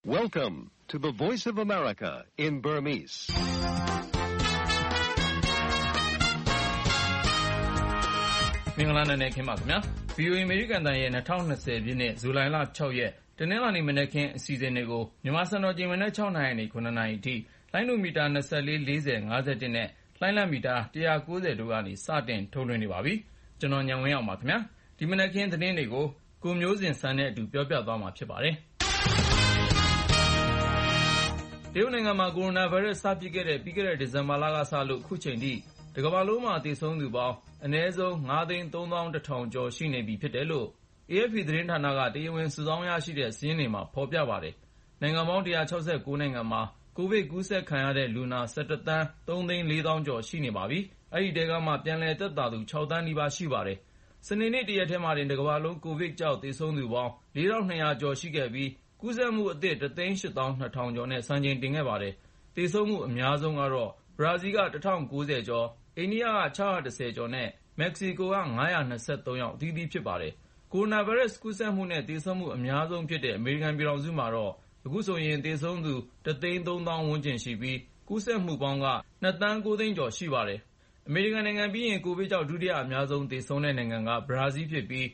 Welcome to the Voice of America in Burmese. ။မင်္ဂလာနေ့ခင်ဗျာ။ VOA အမေရိကန်တန်ရဲ့2020ပြည့်နှစ်ဇူလိုင်လ6ရက်တနင်္လာနေ့မနက်ခင်းအစီအစဉ်တွေကိုမြန်မာစံတော်ချိန်မနက်6နာရီကနေ9နာရီအထိလိုင်းနိုမီတာ24 40 51နဲ့လိုင်းလံမီတာ190တို့ကနေစတင်ထုတ်လွှင့်နေပါပြီ။ကျွန်တော်ညံဝင်းအောင်ပါခင်ဗျာ။ဒီမနက်ခင်းသတင်းတွေကိုကိုမျိုးစင်စံနဲ့အတူပြောပြသွားမှာဖြစ်ပါတယ်။တရုတ်နိုင်ငံမှာကိုရိုနာဗိုင်းရပ်စ်စဖြစ်ခဲ့တဲ့ပြီးခဲ့တဲ့ဒီဇင်ဘာလကစလို့ခုချိန်ထိတကမ္ဘာလုံးမှာသေဆုံးသူပေါင်းအနည်းဆုံး 5,310,000 ကျော်ရှိနေပြီဖြစ်တယ်လို့ AFP သတင်းဌာနကတရားဝင်စုဆောင်းရရှိတဲ့စာရင်းတွေမှာဖော်ပြပါတယ်။နိုင်ငံပေါင်း169နိုင်ငံမှာကိုဗစ်ကူးစက်ခံရတဲ့လူနာ 17,304,000 ကျော်ရှိနေပါပြီ။အဲဒီထဲကမှပြန်လည်သက်သာသူ 6 သန်းနီးပါးရှိပါတယ်။စနေနေ့တရက်ထဲမှာတင်တကမ္ဘာလုံးကိုဗစ်ကြောင့်သေဆုံးသူပေါင်း 4,200 ကျော်ရှိခဲ့ပြီးကူးစက်မှုအသစ် 182,200 ကျော်နဲ့စံချိန်တင်ခဲ့ပါတယ်။သေဆုံးမှုအများဆုံးကတော့ဘရာဇီးက 1,090 ကျော်၊အိန္ဒိယက 610 ကျော်နဲ့မက္ကဆီကိုက 523 ယောက်အသီးသီးဖြစ်ပါတယ်။ကိုရိုနာဗိုင်းရပ်စ်ကူးစက်မှုနဲ့သေဆုံးမှုအများဆုံးဖြစ်တဲ့အမေရိကန်ပြည်ထောင်စုမှာတော့အခုဆိုရင်သေဆုံးသူ 130,000 ဝန်းကျင်ရှိပြီးကူးစက်မှုပေါင်းက 2,900,000 ကျော်ရှိပါတယ်။အမေရိကန်နိုင်ငံပြီးရင်ကိုဗစ်ကြောင့်ဒုတိယအများဆုံးသေဆုံးတဲ့နိုင်ငံကဘရာဇီးဖြစ်ပြီး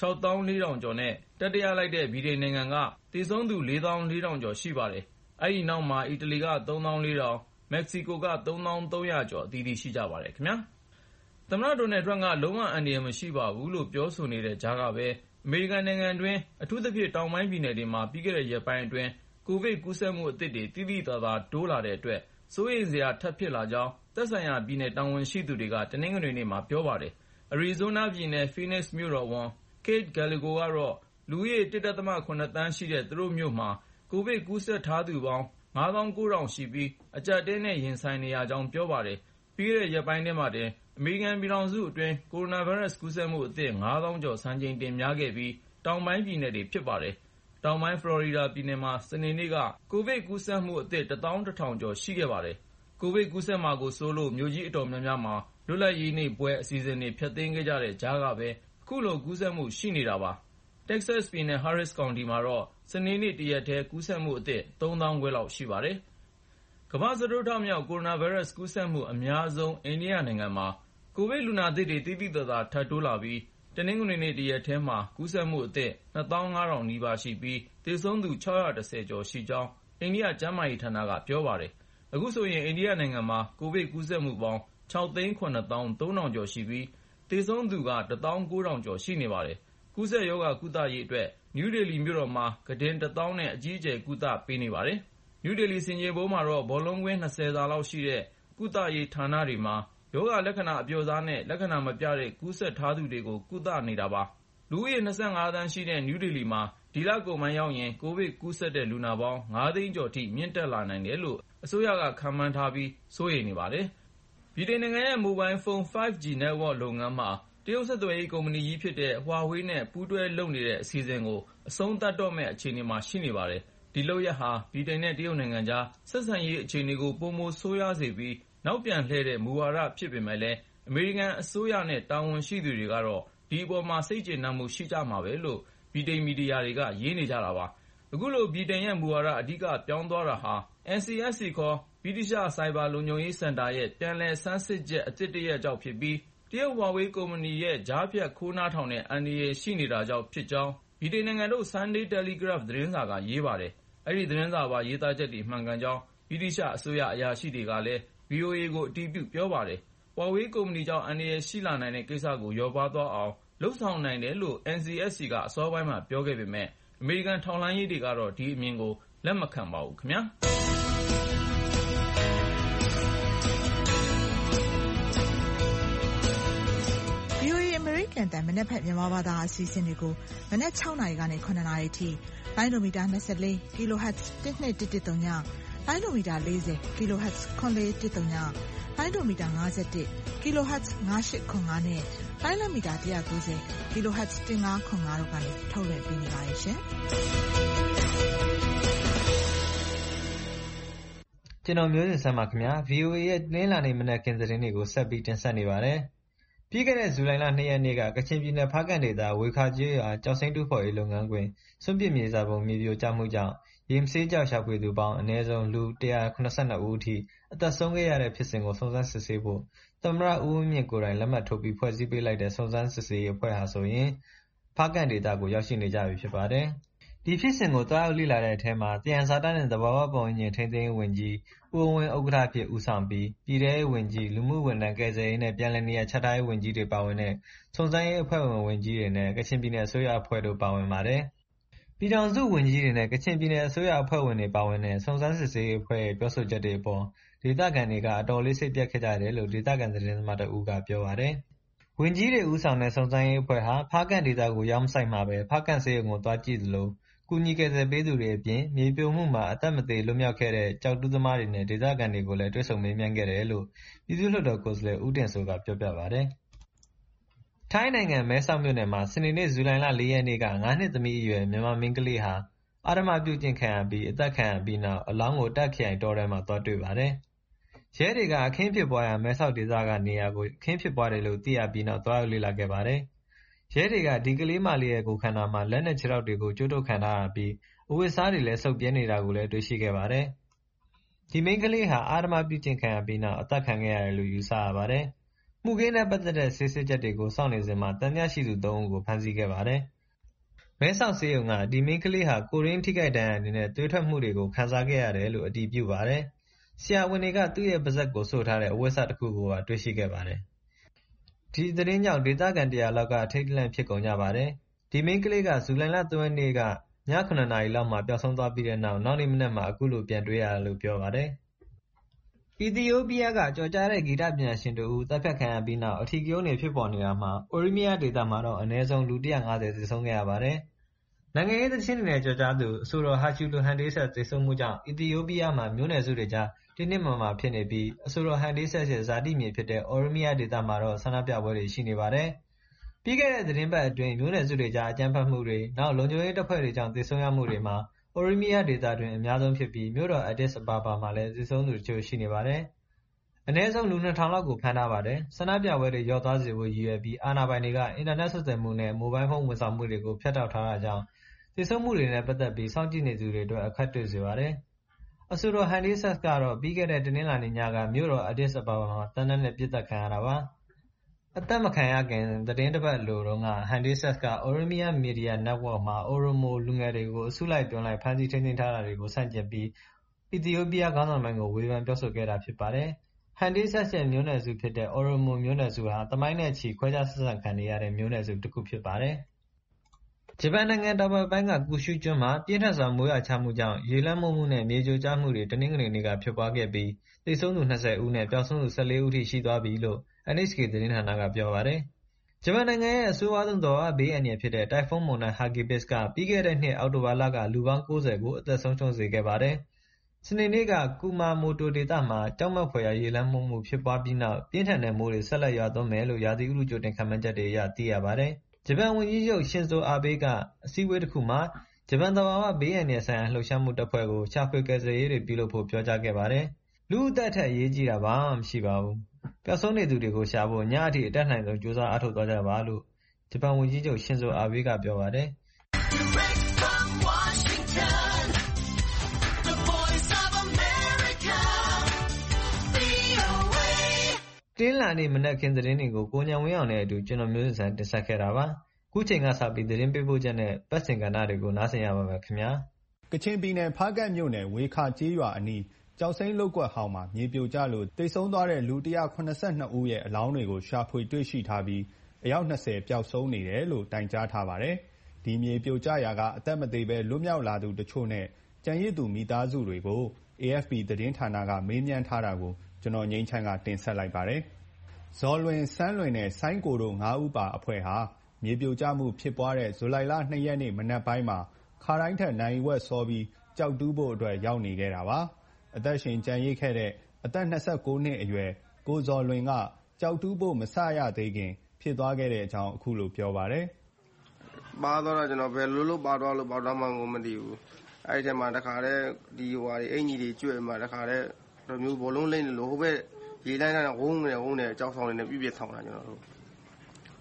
6,400 ကျော်နဲ့တတိယလိုက်တဲ့ဗြိတိန်နိုင်ငံကသေဆုံးသူ 4,400 ကျော်ရှိပါတယ်။အဲဒီနောက်မှာအီတလီက 3,400၊ မက္ကဆီကိုက 3,300 ကျော်အသီးသီးရှိကြပါတယ်ခင်ဗျာ။သမ္မတဒေါ်နယ်ထရမ့်ကလုံးဝအန္တရာယ်မရှိပါဘူးလို့ပြောဆိုနေတဲ့ကြားကပဲအမေရိကန်နိုင်ငံတွင်းအထူးသဖြင့်တောင်ပိုင်းပြည်နယ်တွေမှာပြီးခဲ့တဲ့ရက်ပိုင်းအတွင်းကိုဗစ်ကူးစက်မှုအသစ်တွေသိသိသာသာတိုးလာတဲ့အတွက်စိုးရိမ်စရာထပ်ဖြစ်လာကြောင်းသက်ဆိုင်ရာပြည်နယ်တာဝန်ရှိသူတွေကတနင်္ဂနွေနေ့မှာပြောပါတယ်။ အရီဇိုးနားပြည်နယ် Phoenix မြို့တော်ဝန် Kate Gallego ကတော့လူဦးရေ 1.7 သန်းရှိတဲ့သူတို့မြို့မှာကိုဗစ်ကူးစက်ထားသူပေါင်း 59,000 ရှိပြီးအကျပ်အတည်းနဲ့ရင်ဆိုင်နေရကြောင်းပြောပါတယ်။ပြီးခဲ့တဲ့ရက်ပိုင်းထဲမှာတင်အမေရိကန်ပြည်ထောင်စုအတွင်းကိုရိုနာဗိုင်းရပ်စ်ကူးစက်မှုအသစ် 5,000 ကျော်စံချိန်တင်များခဲ့ပြီးတောင်ပိုင်းပြည်နယ်တွေဖြစ်ပါတယ်။တောင်ပိုင်းဖလော်ရီဒါပြည်နယ်မှာစနေနေ့ကကိုဗစ်ကူးစက်မှုအသစ် 11,000 ကျော်ရှိခဲ့ပါတယ်။ကိုဗစ်ကူးစက်မှာကိုစိုးလို့မြို့ကြီးအတော်များများမှာလွတ်လပ်ရေးနေ့ပွဲအစီအစဉ်တွေဖျက်သိမ်းခဲ့ကြတဲ့ကြားကပဲအခုလိုကူးစက်မှုရှိနေတာပါ။ Texas ပြည်နယ် Harris County မှာတော့စနေနေ့တရက်ထဲကူးစက်မှုအသစ် 3,500 လောက်ရှိပါတယ်။ကမ္ဘာ့စတုတ္ထမြောက်ကိုရိုနာဗိုင်းရပ်စ်ကူးစက်မှုအများဆုံးအိန္ဒိယနိုင်ငံမှာကိုဗစ်လူနာသစ်တွေသိသိသာသာထပ်တိုးလာပြီးတနင်္ဂနွေနေ့တရက်ထဲမှာကူးစက်မှုအသစ် 25,000 နီးပါးရှိပြီးသေဆုံးသူ 610 ကျော်ရှိကြောင်းအိန္ဒိယကျန်းမာရေးဌာနကပြောပါတယ်။အခုဆိုရင်အိန္ဒိယနိုင်ငံမှာကိုဗစ်ကူးစက်မှုပေါင်း 6,730,000 ကျော်ရှိပြီးသေဆုံးသူက 19,000 ကျော်ရှိနေပါတယ်။ကူးစက်ရောဂါကုသရေးအတွက်နယူးဒေလီမြို့တော်မှာကုတင် 1,000 နဲ့အကြီးအကျယ်ကုသပေးနေပါတယ်။နယူးဒေလီဆင်ခြေဖုံးမှာတော့ဘောလုံးကွင်း 20 စာလောက်ရှိတဲ့ကုသရေးဌာနတွေမှာရောဂါလက္ခဏာအပျော့စားနဲ့လက္ခဏာမပြတဲ့ကူးစက်ထားသူတွေကိုကုသနေတာပါ။လူဦးရေ 25 သန်းရှိတဲ့နယူးဒေလီမှာဒီလကုန်ပိုင်းရောက်ရင်ကိုဗစ်ကူးစက်တဲ့လူနာပေါင်း 5 သိန်းကျော်ထိမြင့်တက်လာနိုင်တယ်လို့အစိုးရကခန့်မှန်းထားပြီးစိုးရိမ်နေပါတယ်။ဗြိတိန်နိုင်ငံရဲ့မိုဘိုင်းဖုန်း 5G network လုပ်ငန်းမှာတရုတ်ဆက်သွယ်ရေးကုမ္ပဏီကြီးဖြစ်တဲ့ Huawei နဲ့ပူးတွဲလုပ်နေတဲ့အစီအစဉ်ကိုအဆုံးသတ်တော့မယ့်အခြေအနေမှာရှိနေပါတယ်။ဒီလုပ်ရပ်ဟာဗြိတိန်နဲ့တရုတ်နိုင်ငံကြားဆက်ဆံရေးအခြေအနေကိုပိုမိုဆိုးရွားစေပြီးနောက်ပြန်လှည့်တဲ့မူဝါဒဖြစ်ပေမဲ့လည်းအမေရိကန်အစိုးရနဲ့တာဝန်ရှိသူတွေကတော့ဒီအပေါ်မှာစိတ်ကျေနပ်မှုရှိကြမှာပဲလို့ဗြိတိန်မီဒီယာတွေကရေးနေကြတာပါ။အခုလိုဗြိတိန်ရဲ့မူဝါဒအဓိကပြောင်းသွားတာဟာ NCSC ခေါ်ဗြိတိရှဆိုင်ဘာလုံခြုံရေးစင်တာရဲ့ပြန်လည်ဆန်းစစ်ချက်အသစ်တရပ်ကြောင့်ဖြစ်ပြီးတရုတ် Huawei ကုမ္ပဏီရဲ့ကြားဖြတ်ခိုးနားထောင်တဲ့အန္တရာယ်ရှိနေတာကြောင့်ဖြစ်ကြောင်းဗြိတိန်နိုင်ငံထုတ် Sunday Telegraph သတင်းစာကရေးပါတယ်။အဲဒီသတင်းစာပါရေးသားချက်တွေမှန်ကန်ကြောင်းဗြိတိရှအစိုးရအရာရှိတွေကလည်း VOA ကိုအတည်ပြုပြောပါတယ်။ Huawei ကုမ္ပဏီကြောင့်အန္တရာယ်ရှိလာနိုင်တဲ့ကိစ္စကိုလျော့ပါးသွားအောင်လုပ်ဆောင်နိုင်တယ်လို့ NCSC ကအစောပိုင်းမှာပြောခဲ့ပေမဲ့အမေရိကန်ထောက်လှမ်းရေးတွေကတော့ဒီအမြင်ကိုလက်မခံပါဘူးခင်ဗျာ။ VOA အမေရိကန်တန်မနက်ဖြန်မြန်မာဘာသာအစီအစဉ်တွေကိုမနက်6နာရီကနေ9နာရီထိလိုင်းဒိုမီတာ24 kHz 1213ညလိုင်းဒိုမီတာ40 kHz 9413ညလိုင်းဒိုမီတာ51 kHz 9805နဲ့လိုင်းလမီတာ190 kHz 1505တို့ကနေထုတ်လွှင့်ပေးနေပါတယ်ရှင်ကျွန်တော်မျိုးစင်ဆန်းပါခင်ဗျာ VOA ရဲ့တင်းလာနေမနက်ခင်းသတင်းတွေကိုဆက်ပြီးတင်ဆက်နေပါတယ်။ပြီးခဲ့တဲ့ဇူလိုင်လ 2 ရက်နေ့ကကချင်ပြည်နယ်ဖားကန့်ဒေသဝေခါကျေးရွာကျောက်စိမ်းတူးဖော်ရေးလုပ်ငန်းခွင်စွန့်ပစ်မြေစာပုံမြေပြိုကျမှုကြောင့်ရေမဆေးကျောက်ရှာဖွေသူပေါင်းအနည်းဆုံးလူ182ဦးအထိအသက်ဆုံးခဲ့ရတဲ့ဖြစ်စဉ်ကိုစုံစမ်းစစ်ဆေးဖို့သမ္မတဦးဝင်းမြင့်ကိုယ်တိုင်လက်မှတ်ထိုးပြီးဖွဲ့စည်းပေးလိုက်တဲ့စုံစမ်းစစ်ဆေးရေးအဖွဲ့ဟာဆိုရင်ဖားကန့်ဒေသကိုရောက်ရှိနေကြပြီဖြစ်ပါတယ်။ဒီဖြစ်စဉ်ကိုသွားရောက်လေ့လာတဲ့အထဲမှာသယံဇာတနဲ့သဘာဝပတ်ဝန်းကျင်ထိန်းသိမ်းရေးဝန်ကြီးဦးဝင်းဥက္ကဋ္ဌအဖြစ်ဦးဆောင်ပြီးပြည်ထရေးဝန်ကြီးလူမှုဝန်ထမ်းကယ်ဆယ်ရေးနဲ့ပြန်လည်နေရာချထားရေးဝန်ကြီးတွေပါဝင်တဲ့စုံစမ်းရေးအဖွဲ့ဝင်ဝန်ကြီးတွေနဲ့ကချင်ပြည်နယ်အစိုးရအဖွဲ့တို့ပါဝင်ပါတယ်။ပြည်ထောင်စုဝန်ကြီးတွေနဲ့ကချင်ပြည်နယ်အစိုးရအဖွဲ့ဝင်တွေပါဝင်တဲ့စုံစမ်းစစ်ဆေးရေးအဖွဲ့ရဲ့ပြောဆိုချက်တွေအပေါ်ဒေသခံတွေကအတော်လေးစိတ်ပျက်ခဲ့ကြတယ်လို့ဒေသခံသတင်းသမားတဦးကပြောပါတယ်။ဝန်ကြီးတွေဦးဆောင်တဲ့စုံစမ်းရေးအဖွဲ့ဟာဖားကန့်ဒေသကိုရောက်မဆိုင်မှာပဲဖားကန့်ဆေးရုံကိုသွားကြည့်သလိုကူညီကယ်ဆယ်ပေးသူတွေအပြင်မြေပြိုမှုမှာအသက်မသေလွတ်မြောက်ခဲ့တဲ့ကျောက်တူးသမားတွေနဲ့ဒေသခံတွေကိုလည်းတွေ့ဆုံမေးမြန်းခဲ့တယ်လို့ပြည်သူ့လွှတ်တော်ကိုယ်စားလှယ်ဦးတင်စိုးကပြောပြပါတယ်။ထိုင်းနိုင်ငံမဲဆောက်မြို့နယ်မှာစနေနေ့ဇူလိုင်လ 4 ရက်နေ့က9နှစ်သမီးအရွယ်မြန်မာမိန်းကလေးဟာအဓမ္မပြုကျင့်ခံရပြီးအသက်ခံရပြီးနောက်အလောင်းကိုတပ်ခရိုင်တောထဲမှာသွားတွေ့ပါတယ်။ရဲတွေကအခင်းဖြစ်ပွားရာမဲဆောက်ဒေသကနေရာကိုအခင်းဖြစ်ပွားတယ်လို့သိရပြီးနောက်သွားရောက်လေ့လာခဲ့ပါတယ်။ရဲတွေကဒီကလေးမလေးရဲ့ကိုယ်ခန္ဓာမှာလက်နဲ့ခြေထောက်တွေကိုကြိုးတုပ်ခံထားရပြီးအဝတ်အစားတွေလည်းဆုတ်ပြဲနေတာကိုလည်းတွေ့ရှိခဲ့ပါတယ်။ဒီမိန်းကလေးဟာအဓမ္မပြုကျင့်ခံရပြီးနောက်အသက်ခံခဲ့ရတယ်လို့ယူဆရပါတယ်။မှုခင်းနဲ့ပတ်သက်တဲ့ဆေးစစ်ချက်တွေကိုစောင့်နေစဉ်မှာသံသယရှိသူ3ဦးကိုဖမ်းဆီးခဲ့ပါတယ်။မဲဆောက်ဆေးရုံကဒီမိန်းကလေးဟာကိုရင်းထိခိုက်ဒဏ်ရာတွေနဲ့သွေးထွက်မှုတွေကိုခံစားခဲ့ရတယ်လို့အတည်ပြုပါတယ်။ဆရာဝန်တွေကသူ့ရဲ့ပါးစပ်ကိုစို့ထားတဲ့အဝတ်စတစ်ခုကိုပါတွေ့ရှိခဲ့ပါတယ်။ဒီသတင်းကြောင့်ဒေသခံ100လောက်ကအထိတ်တလန့်ဖြစ်ကုန်ကြပါတယ်။ဒီမိန်းကလေးကဇူလိုင်လ 3 ရက်နေ့ကည9 နာရီလောက်မှာပျောက်ဆုံးသွားပြီးတဲ့နောက်နေ့မနက်မှာအခုလိုပြန်တွေ့ရတယ်လို့ပြောပါတယ်။အီသီယိုးပီးယားကကျော်ကြားတဲ့ဂီတပညာရှင်တဦးသတ်ဖြတ်ခံရပြီးနောက်အထီးကျိုးတွေဖြစ်ပေါ်နေတာမှာအိုရီးမီးယားဒေသမှာတော့အနည်းဆုံးလူ150သေဆုံးခဲ့ရပါတယ်။နိုင်ငံရေးသီချင်းတွေနဲ့ကျော်ကြားသူအဆိုတော်ဟာချူလူဟန်ဒေးဆက်သေဆုံးမှုကြောင့်အီသီယိုးပီးယားမှာမျိုးနွယ်စုတွေကြားတင်းတင်းမာမာဖြစ်နေပြီးအဆိုတော်ဟန်ဒေးဆက်ရဲ့ဇာတိမြေဖြစ်တဲ့အော်ရီးမီးယားဒေသမှာတော့ဆန္ဒပြပွဲတွေရှိနေပါတယ်။ပြီးခဲ့တဲ့သတင်းပတ်အတွင်းမျိုးနွယ်စုတွေကြားအကြမ်းဖက်မှုတွေနောက်လုံခြုံရေးတပ်ဖွဲ့တွေကြောင့်သေဆုံးရမှုတွေမှာအော်ရီးမီးယားဒေသတွင်အများဆုံးဖြစ်ပြီးမြို့တော်အက်ဒစ်အဘာဘာမှာလည်းသေဆုံးသူတချို့ရှိနေပါတယ်။အနည်းဆုံးလူ2000လောက်ကိုဖမ်းထားပါတယ်။ဆန္ဒပြပွဲတွေလျော့သွားစေဖို့ရည်ရွယ်ပြီးအာဏာပိုင်တွေကအင်တာနက်ဆက်သွယ်မှုနဲ့မိုဘိုင်းဖုန်းဝန်ဆောင်မှုတွေကိုဖြတ်တောက်ထားတာကြောင့်သေဆုံးမှုတွေနဲ့ပတ်သက်ပြီးစောင့်ကြည့်နေသူတွေအတွက်အခက်တွေ့စေပါတယ်။အဆိုတော်ဟန်ဒေးဆက်ကတော့ပြီးခဲ့တဲ့တနင်္လာနေ့ညကမြို့တော်အက်ဒစ်အဘာဘာမှာသေနတ်နဲ့ပစ်သတ်ခံရတာပါ။အသက်မခံရခင်သတင်းတစ်ပတ်လိုတုန်းကဟန်ဒေးဆက်ကအော်ရီးမီးယားမီဒီယာnetworkမှာအိုရိုမိုလူငယ်တွေကိုအစုလိုက်တွန်းလိုက်ဖမ်းဆီးထိန်းသိမ်းထားတာတွေကိုဆန့်ကျင်ပြီးအီသီယိုးပီးယားခေါင်းဆောင်ပိုင်းကိုဝေဖန်ပြောဆိုခဲ့တာဖြစ်ပါတယ်။ဟန်ဒေးဆက်ရဲ့မျိုးနွယ်စုဖြစ်တဲ့အော်ရိုမိုမျိုးနွယ်စုဟာသမိုင်းနဲ့ချီခွဲခြားဆက်ဆံခံနေရတဲ့မျိုးနွယ်စုတစ်ခုဖြစ်ပါတယ်။ဂျပန်နိုင်ငံတောင်ဘက်ပိုင်းကကူရှူကျွန်းမှာပြင်းထန်စွာမိုးရွာချမှုကြောင့်ရေလွှမ်းမိုးမှုနဲ့မြေပြိုကျမှုတွေတနင်္ဂနွေနေ့ကဖြစ်ပွားခဲ့ပြီးသေဆုံးသူ20ဦးနဲ့ပျောက်ဆုံးသူ14ဦးထိရှိသွားပြီလို့ NHK သတင်းဌာနကပြောပါတယ်။ဂျပန်နိုင်ငံရဲ့အဆိုးဝါးဆုံးသဘာဝဘေးအန္တရာယ်ဖြစ်တဲ့တိုင်ဖုန်းမုန်တိုင်းဟာဂီဘစ်ကပြီးခဲ့တဲ့နှစ်အောက်တိုဘာလကလူပေါင်း90ကိုအသက်ဆုံးရှုံးစေခဲ့ပါတယ်။စနေနေ့ကကူမာမိုတိုဒေသမှာကြောက်မက်ဖွယ်ရာရေလွှမ်းမိုးမှုဖြစ်ပွားပြီးနောက်ပြင်းထန်တဲ့မိုးတွေဆက်လက်ရွာသွန်းမယ်လို့ရာသီဥတုကြိုတင်ခန့်မှန်းချက်တွေအရသိရပါတယ်။ဂျပန်ဝန်ကြီးချုပ်ရှင်ဇိုအာဘေးကအစည်းအဝေးတစ်ခုမှာဂျပန်သဘာဝဘေးအန္တရာယ်ဆိုင်ရာလှုပ်ရှားမှုတပ်ဖွဲ့ကိုရှာဖွေကယ်ဆယ်ရေးတွေပြုလုပ်ဖို့ပြောကြားခဲ့ပါတယ်။လူ့အသက်ထက်အရေးကြီးတာဘာမှမရှိပါဘူး။ပျောက်ဆုံးနေသူတွေကိုရှာဖို့ညအထိအတတ်နိုင်ဆုံးကြိုးစားအားထုတ်သွားကြပါလို့ဂျပန်ဝန်ကြီးချုပ်ရှင်ဇိုအာဘေးကပြောပါတယ်။တင်းလာနေမနက်ခင်းသတင်းတွေကိုကိုညံဝင်းအောင်နဲ့အတူကျွန်တော်မျိုးစံတင်ဆက်ခဲ့တာပါ။ခုချိန်ကစပြီးသတင်းပေးပို့ချက်နဲ့ပတ်စင်ကဏ္ဍတွေကိုနားဆင်ရပါမယ်ခင်ဗျာ။ကချင်ပြည်နယ်ဖားကန့်မြို့နယ်ဝေခါကျေးရွာအနီးကျောက်စိမ်းလုပ်ကွက်ဟောင်းမှာမြေပြိုကျလို့သေဆုံးသွားတဲ့လူ182ဦးရဲ့အလောင်းတွေကိုရှာဖွေတွေ့ရှိထားပြီးအယောက်20ပျောက်ဆုံးနေတယ်လို့တိုင်ကြားထားပါတယ်။ဒီမြေပြိုကျရာကအသက်မသေဘဲလွတ်မြောက်လာသူတချို့နဲ့ကျန်ရစ်သူမိသားစုတွေကို AFP သတင်းဌာနကမေးမြန်းထားတာကိုကျွန်တော်ငြိမ်းချမ်းကတင်ဆက်လိုက်ပါတယ်။ဇော်လွင်၊စန်းလွင်နဲ့ဆိုင်းကိုတို့5ဦးပါအဖွဲ့ဟာမြေပြိုကျမှုဖြစ်ပွားတဲ့ဇူလိုင်လ2ရက်နေ့မနက်ပိုင်းမှာခါတိုင်းထက်နိုင်ဝက်စောပြီးကြောက်တူးဖို့အတွက်ရောက်နေခဲ့တာပါ။အသက်ရှင်ကျန်ရစ်ခဲ့တဲ့အသက်29နှစ်အရွယ်ကိုဇော်လွင်ကကြောက်တူးဖို့မစရသေးခင်ဖြစ်သွားခဲ့တဲ့အကြောင်းအခုလိုပြောပါတယ်။ပါသွားတော့ကျွန်တော်ဘယ်လိုပါသွားလို့ပေါက်တော့မှကိုမသိဘူး။အဲ့ဒီထဲမှာတခါတည်းဒီဟိုဟာအင်ကြီးတွေကျွတ်မှတခါတည်းမျိုးဘောလုံးလိမ့်လို့ဟိုဘက်ရေလိုက်တိုင်းဝုန်းနေကြောက်ဆောင်နေပြည့်ပြည့်ဆောင်တာကျွန်တော်တို့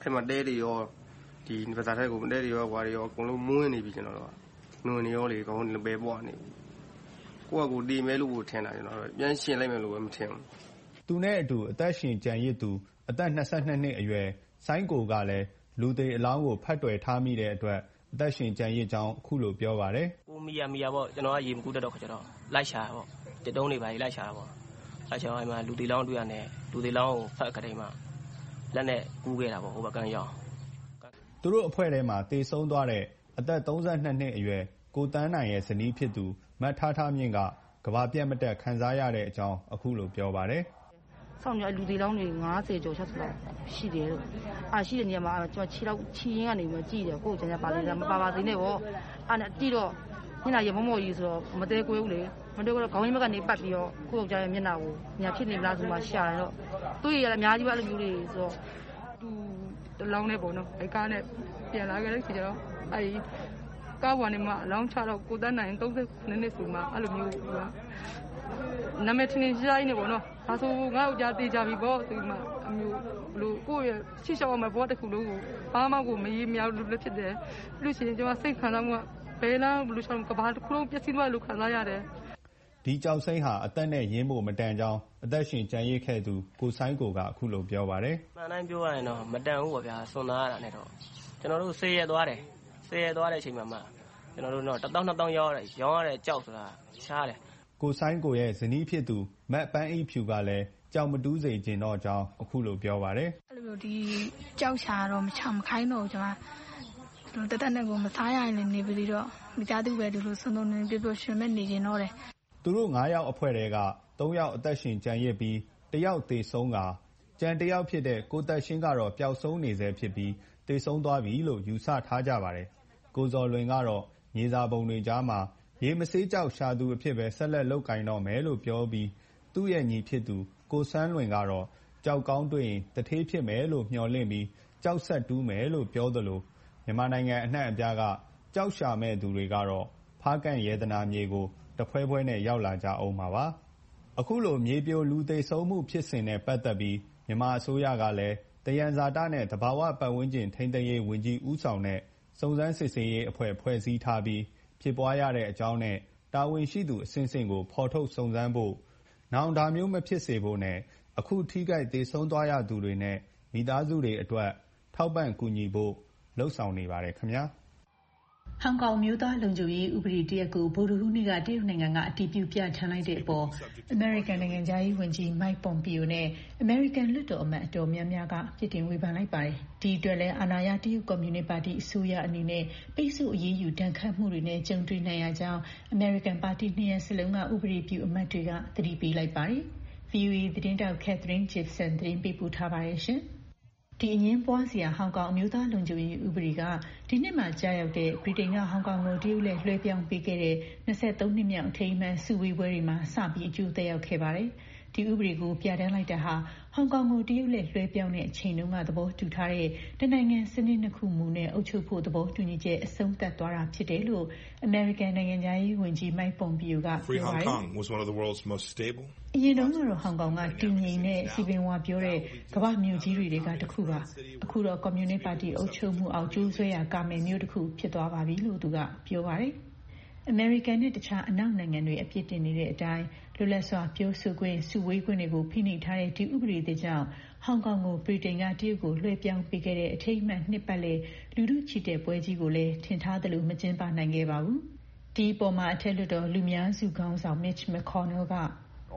အဲ့မှာတဲတွေရောဒီပါဇာထဲကိုတဲတွေရောကွာတွေရောအကုန်လုံးမွန်းနေပြီကျွန်တော်တို့ကနွန်နေရောလေကောင်းပဲပွားနေကိုယ့်အကူတည်မဲလို့ကိုထင်တာကျွန်တော်တို့ပြန်ရှင်လိုက်မယ်လို့ပဲမထင်ဘူးသူနဲ့အတူအသက်ရှင်ကြံရစ်သူအသက်22နှစ်အရွယ်ဆိုင်းကိုကလည်းလူသေးအလောင်းကိုဖတ်တွယ်ထားမိတဲ့အတွက်အသက်ရှင်ကြံရစ်ကြောင်းအခုလိုပြောပါတယ်ကိုမီယာပေါ့ကျွန်တော်ကရေမကူးတတ်တော့ခါကျတော့လိုက်ရှာပေါ့တက်တုံးတွေပါလိုက်ရှာတာပေါ့လိုက်ရှာအဲ့မှာလူသေးလောင်းတွေ့ရတယ်လူသေးလောင်းကိုဖတ်ကြတဲ့မှာလက်နဲ့ကူးခဲ့တာပေါ့ဟိုဘက်ကရောက်သူတို့အဖွဲ့ထဲမှာတေဆုံးသွားတဲ့အသက်32နှစ်အရွယ်ကိုတန်းနိုင်ရဲ့ဇနီးဖြစ်သူမတ်ထားမြင့်ကကဘာပြတ်မတက်ခံစားရတဲ့အကြောင်းအခုလိုပြောပါတယ်ဆောင်းရလူသေးလောင်းတွေ90ကျော်60လောက်ရှိတယ်လို့ရှိတဲ့နေရာမှာကျွန်တော်ခြေရင်းကနေပြီးကြည့်တယ်ကိုယ်ကျန်ပါသေးတယ်မပါသေးနဲ့ပေါ့အဲ့နဲ့တိတော့မျက်နှာရမမော်ကြီးဆိုတော့မတဲကွေးဘူးလေမတဲကွေးတော့ခေါင်းရင်းဘက်ကနေပတ်ပြီးတော့ကိုယ့်ယောက်ျားရဲ့မျက်နှာကိုညာဖြစ်နေလားဆိုမှရှာတယ်တော့သူ့ရည်ရအများကြီးပဲအဲ့လိုမျိုးတွေဆိုတော့သူတလောင်းနဲ့ပေါ့နော်အဲ့ကားနဲ့ပြန်လာခဲ့တဲ့ချိန်ကျတော့အဲ့ကားဝန်နေမှာအလောင်းချတော့ကိုတန်းနိုင်30နှစ်ဆိုမှအဲ့လိုမျိုးနာမည်ထင်ရှားနေပေါ့နော်ဒါဆိုငါ့ယောက်ျားတေးကြပြီပေါ့ဆိုမှအမျိုးဘလို့ကိုယ့်ရဲ့ချစ်ချောက်အောင်ဘဝတစ်ခုလုံးကိုဘာမှကိုမရေးမရလို့လည်းဖြစ်တယ်လို့ရှိရင်ကျွန်မစိတ်ခံစားမှုကဘယ်လားဘလို့ချောင်းကဘာတစ်ခုလုံးပြည့်စည်သွားလို့ခံစားရတယ်ဒီကြောက်စိမ့်ဟာအသက်နဲ့ရင်းဖို့မတန်ကြောင်းအသက်ရှင်ကြံရစ်ခဲ့သူကိုဆိုင်ကိုကအခုလိုပြောပါတယ်မှန်တိုင်းပြောရရင်တော့မတန်ဘူးပေါ့ဗျာစွန်သားရတာနဲ့တော့ကျွန်တော်တို့ဆေးရသွားတယ်ဆေးရသွားတဲ့အချိန်မှာကျွန်တော်တို့တော့1000-2000ရောင်းရတဲ့ကြောက်ဆိုတာရှားတယ်ကိုဆိုင်ကိုရဲ့ဇနီးဖြစ်သူမတ်ပန်းအိဖြူကလည်းကြောက်မတူးစေခြင်းတော့ကြောင်းအခုလိုပြောပါတယ်အဲ့လိုဒီကြောက်ရှာတော့မချမခိုင်းတော့ကျွန်မတက်နဲ့ကိုမစားရရင်လည်းနေပြီးတော့မိသားစုပဲဒီလိုစုံစုံနေပြပြရှင်မဲ့နေခြင်းတော့တယ်သူတို့9ယောက်အဖွဲ့ထဲက3ယောက်အသက်ရှင်ကြံရစ်ပြီး1ယောက်သေဆုံးကကြံ1ယောက်ဖြစ်တဲ့ကိုသက်ရှင်းကတော့ပျောက်ဆုံးနေဆဲဖြစ်ပြီးသေဆုံးသွားပြီလို့ယူဆထားကြပါတယ်ကိုဇော်လွင်ကတော့မြေစာပုံတွေကြားမှာရေမဆေးကြောက်ရှာသူအဖြစ်ပဲဆက်လက်လုပ်ကင်တော့မယ်လို့ပြောပြီးသူ့ရဲ့ညီဖြစ်သူကိုစန်းလွင်ကတော့ကြောက်ကောင်းတွေ့ရင်တထေးဖြစ်မယ်လို့မျှော်လင့်ပြီးကြောက်ဆက်တူးမယ်လို့ပြောသလိုမြန်မာနိုင်ငံအနှံ့အပြားကကြောက်ရှာမဲ့သူတွေကတော့ဖားကန့်ရဲသနာမြေကိုတဖွဲဖွဲနဲ့ရောက်လာကြအောင်ပါပါအခုလိုမြေပြိုလူသိဆုံးမှုဖြစ်စဉ်နဲ့ပတ်သက်ပြီးမြန်မာအစိုးရကလည်းတယံဇာတနဲ့သဘာဝပတ်ဝန်းကျင်ထိန်းသိမ်းရေးဝန်ကြီးဦးဆောင်တဲ့စုံစမ်းစစ်ဆေးရေးအဖွဲ့ဖွဲ့စည်းထားပြီးဖြစ်ပွားရတဲ့အကြောင်းနဲ့တာဝန်ရှိသူအဆင့်ဆင့်ကိုဖော်ထုတ်စုံစမ်းဖို့နောင်ဒါမျိုးမဖြစ်စေဖို့နဲ့အခုထိခိုက်သေဆုံးသွားရသူတွေနဲ့မိသားစုတွေအတွက်ထောက်ပံ့ကူညီဖို့လှုံ့ဆော်နေပါတယ်ခင်ဗျာဟောင်ကောင်မျိုးသားလုံခြုံရေးဥပဒေတရက်ကိုဗုဒ္ဓဟူးနေ့ကတရုတ်နိုင်ငံကအတည်ပြုပြဋ္ဌာန်းလိုက်တဲ့အပေါ်အမေရိကန်နိုင်ငံသားရေးဝန်ကြီး Mike Pompeo နဲ့အမေရိကန်လွှတ်တော်အမတ်အတော်များများကပြစ်တင်ဝေဖန်လိုက်ပါတယ်။ဒီအတွက်လည်းအာဏာရတရုတ်ကွန်မြူနစ်ပါတီအစိုးရအနေနဲ့ပိတ်ဆို့အရေးယူဒဏ်ခတ်မှုတွေနဲ့ကြုံတွေ့နိုင်ရကြောင်းအမေရိကန်ပါတီ2ရပ်စလုံးကဥပဒေပြုအမတ်တွေကသတိပေးလိုက်ပါတယ်။ VOA သတင်းတောက် Catherine Gibson သတင်းပေးပို့ထားပါတယ်ရှင်။ဒီအငင်းပွားစရာဟောင်ကောင်အမျိုးသားလုံခြုံရေးဥပဒေကဒီနှစ်မှာကြာရောက်တဲ့ဗြိတိန်ကဟောင်ကောင်ကိုတရုတ်လက်လွှဲပြောင်းပေးခဲ့တဲ့23နှစ်မြောက်အထိမ်းအမှတ်စုဝေးပွဲတွေမှာစပြီးအကျိုးသက်ရောက်ခဲ့ပါတယ်။ဒီဥပဒေကိုပြဋ္ဌာန်းလိုက်တာဟာဟောင်ကောင်ကိုတရုတ်လက်လွှဲပြောင်းတဲ့အချိန်တုန်းကသဘောတူထားတဲ့တနိုင်ငံစနစ်နှစ်ခုမူနဲ့အုပ်ချုပ်ဖို့သဘောတူညီချက်အဆုံးသတ်သွားတာဖြစ်တယ်လို့အမေရိကန်နိုင်ငံသားရေးဝန်ကြီး Mike Pompeo ကပြောပါတယ်။အရင်တုန်းကတော့ဟောင်ကောင်ကတည်ငြိမ်တဲ့စီပင်ဝါပြောတဲ့ကမ္ဘာမြို့ကြီးတွေကတစ်ခုပါအခုတော့ကွန်မြူနစ်ပါတီအုပ်ချုပ်မှုအောက်ကျိုးဆွဲရာကာမယ်မြို့တစ်ခုဖြစ်သွားပါပြီလို့သူကပြောပါတယ်။အမေရိကန်နဲ့တခြားအနောက်နိုင်ငံတွေအပြစ်တင်နေတဲ့အတိုင်းလွတ်လပ်စွာပြောဆိုခွင့်စုဝေးခွင့်တွေကိုဖိနှိပ်ထားတဲ့ဒီဥပဒေသစ်ကြောင့်ဟောင်ကောင်ကိုဗြိတိန်ကတရုတ်ကိုလွှဲပြောင်းပေးခဲ့တဲ့အထိမ်းအမှတ်နှစ်ပတ်လည်လူထုချီတက်ပွဲကြီးကိုလည်းထင်ထားသလိုမကျင်းပနိုင်ခဲ့ပါဘူး။ဒီပေါ်မှာအထက်လွှတ်တော်လူများစုခေါင်းဆောင် Mitch McConnell က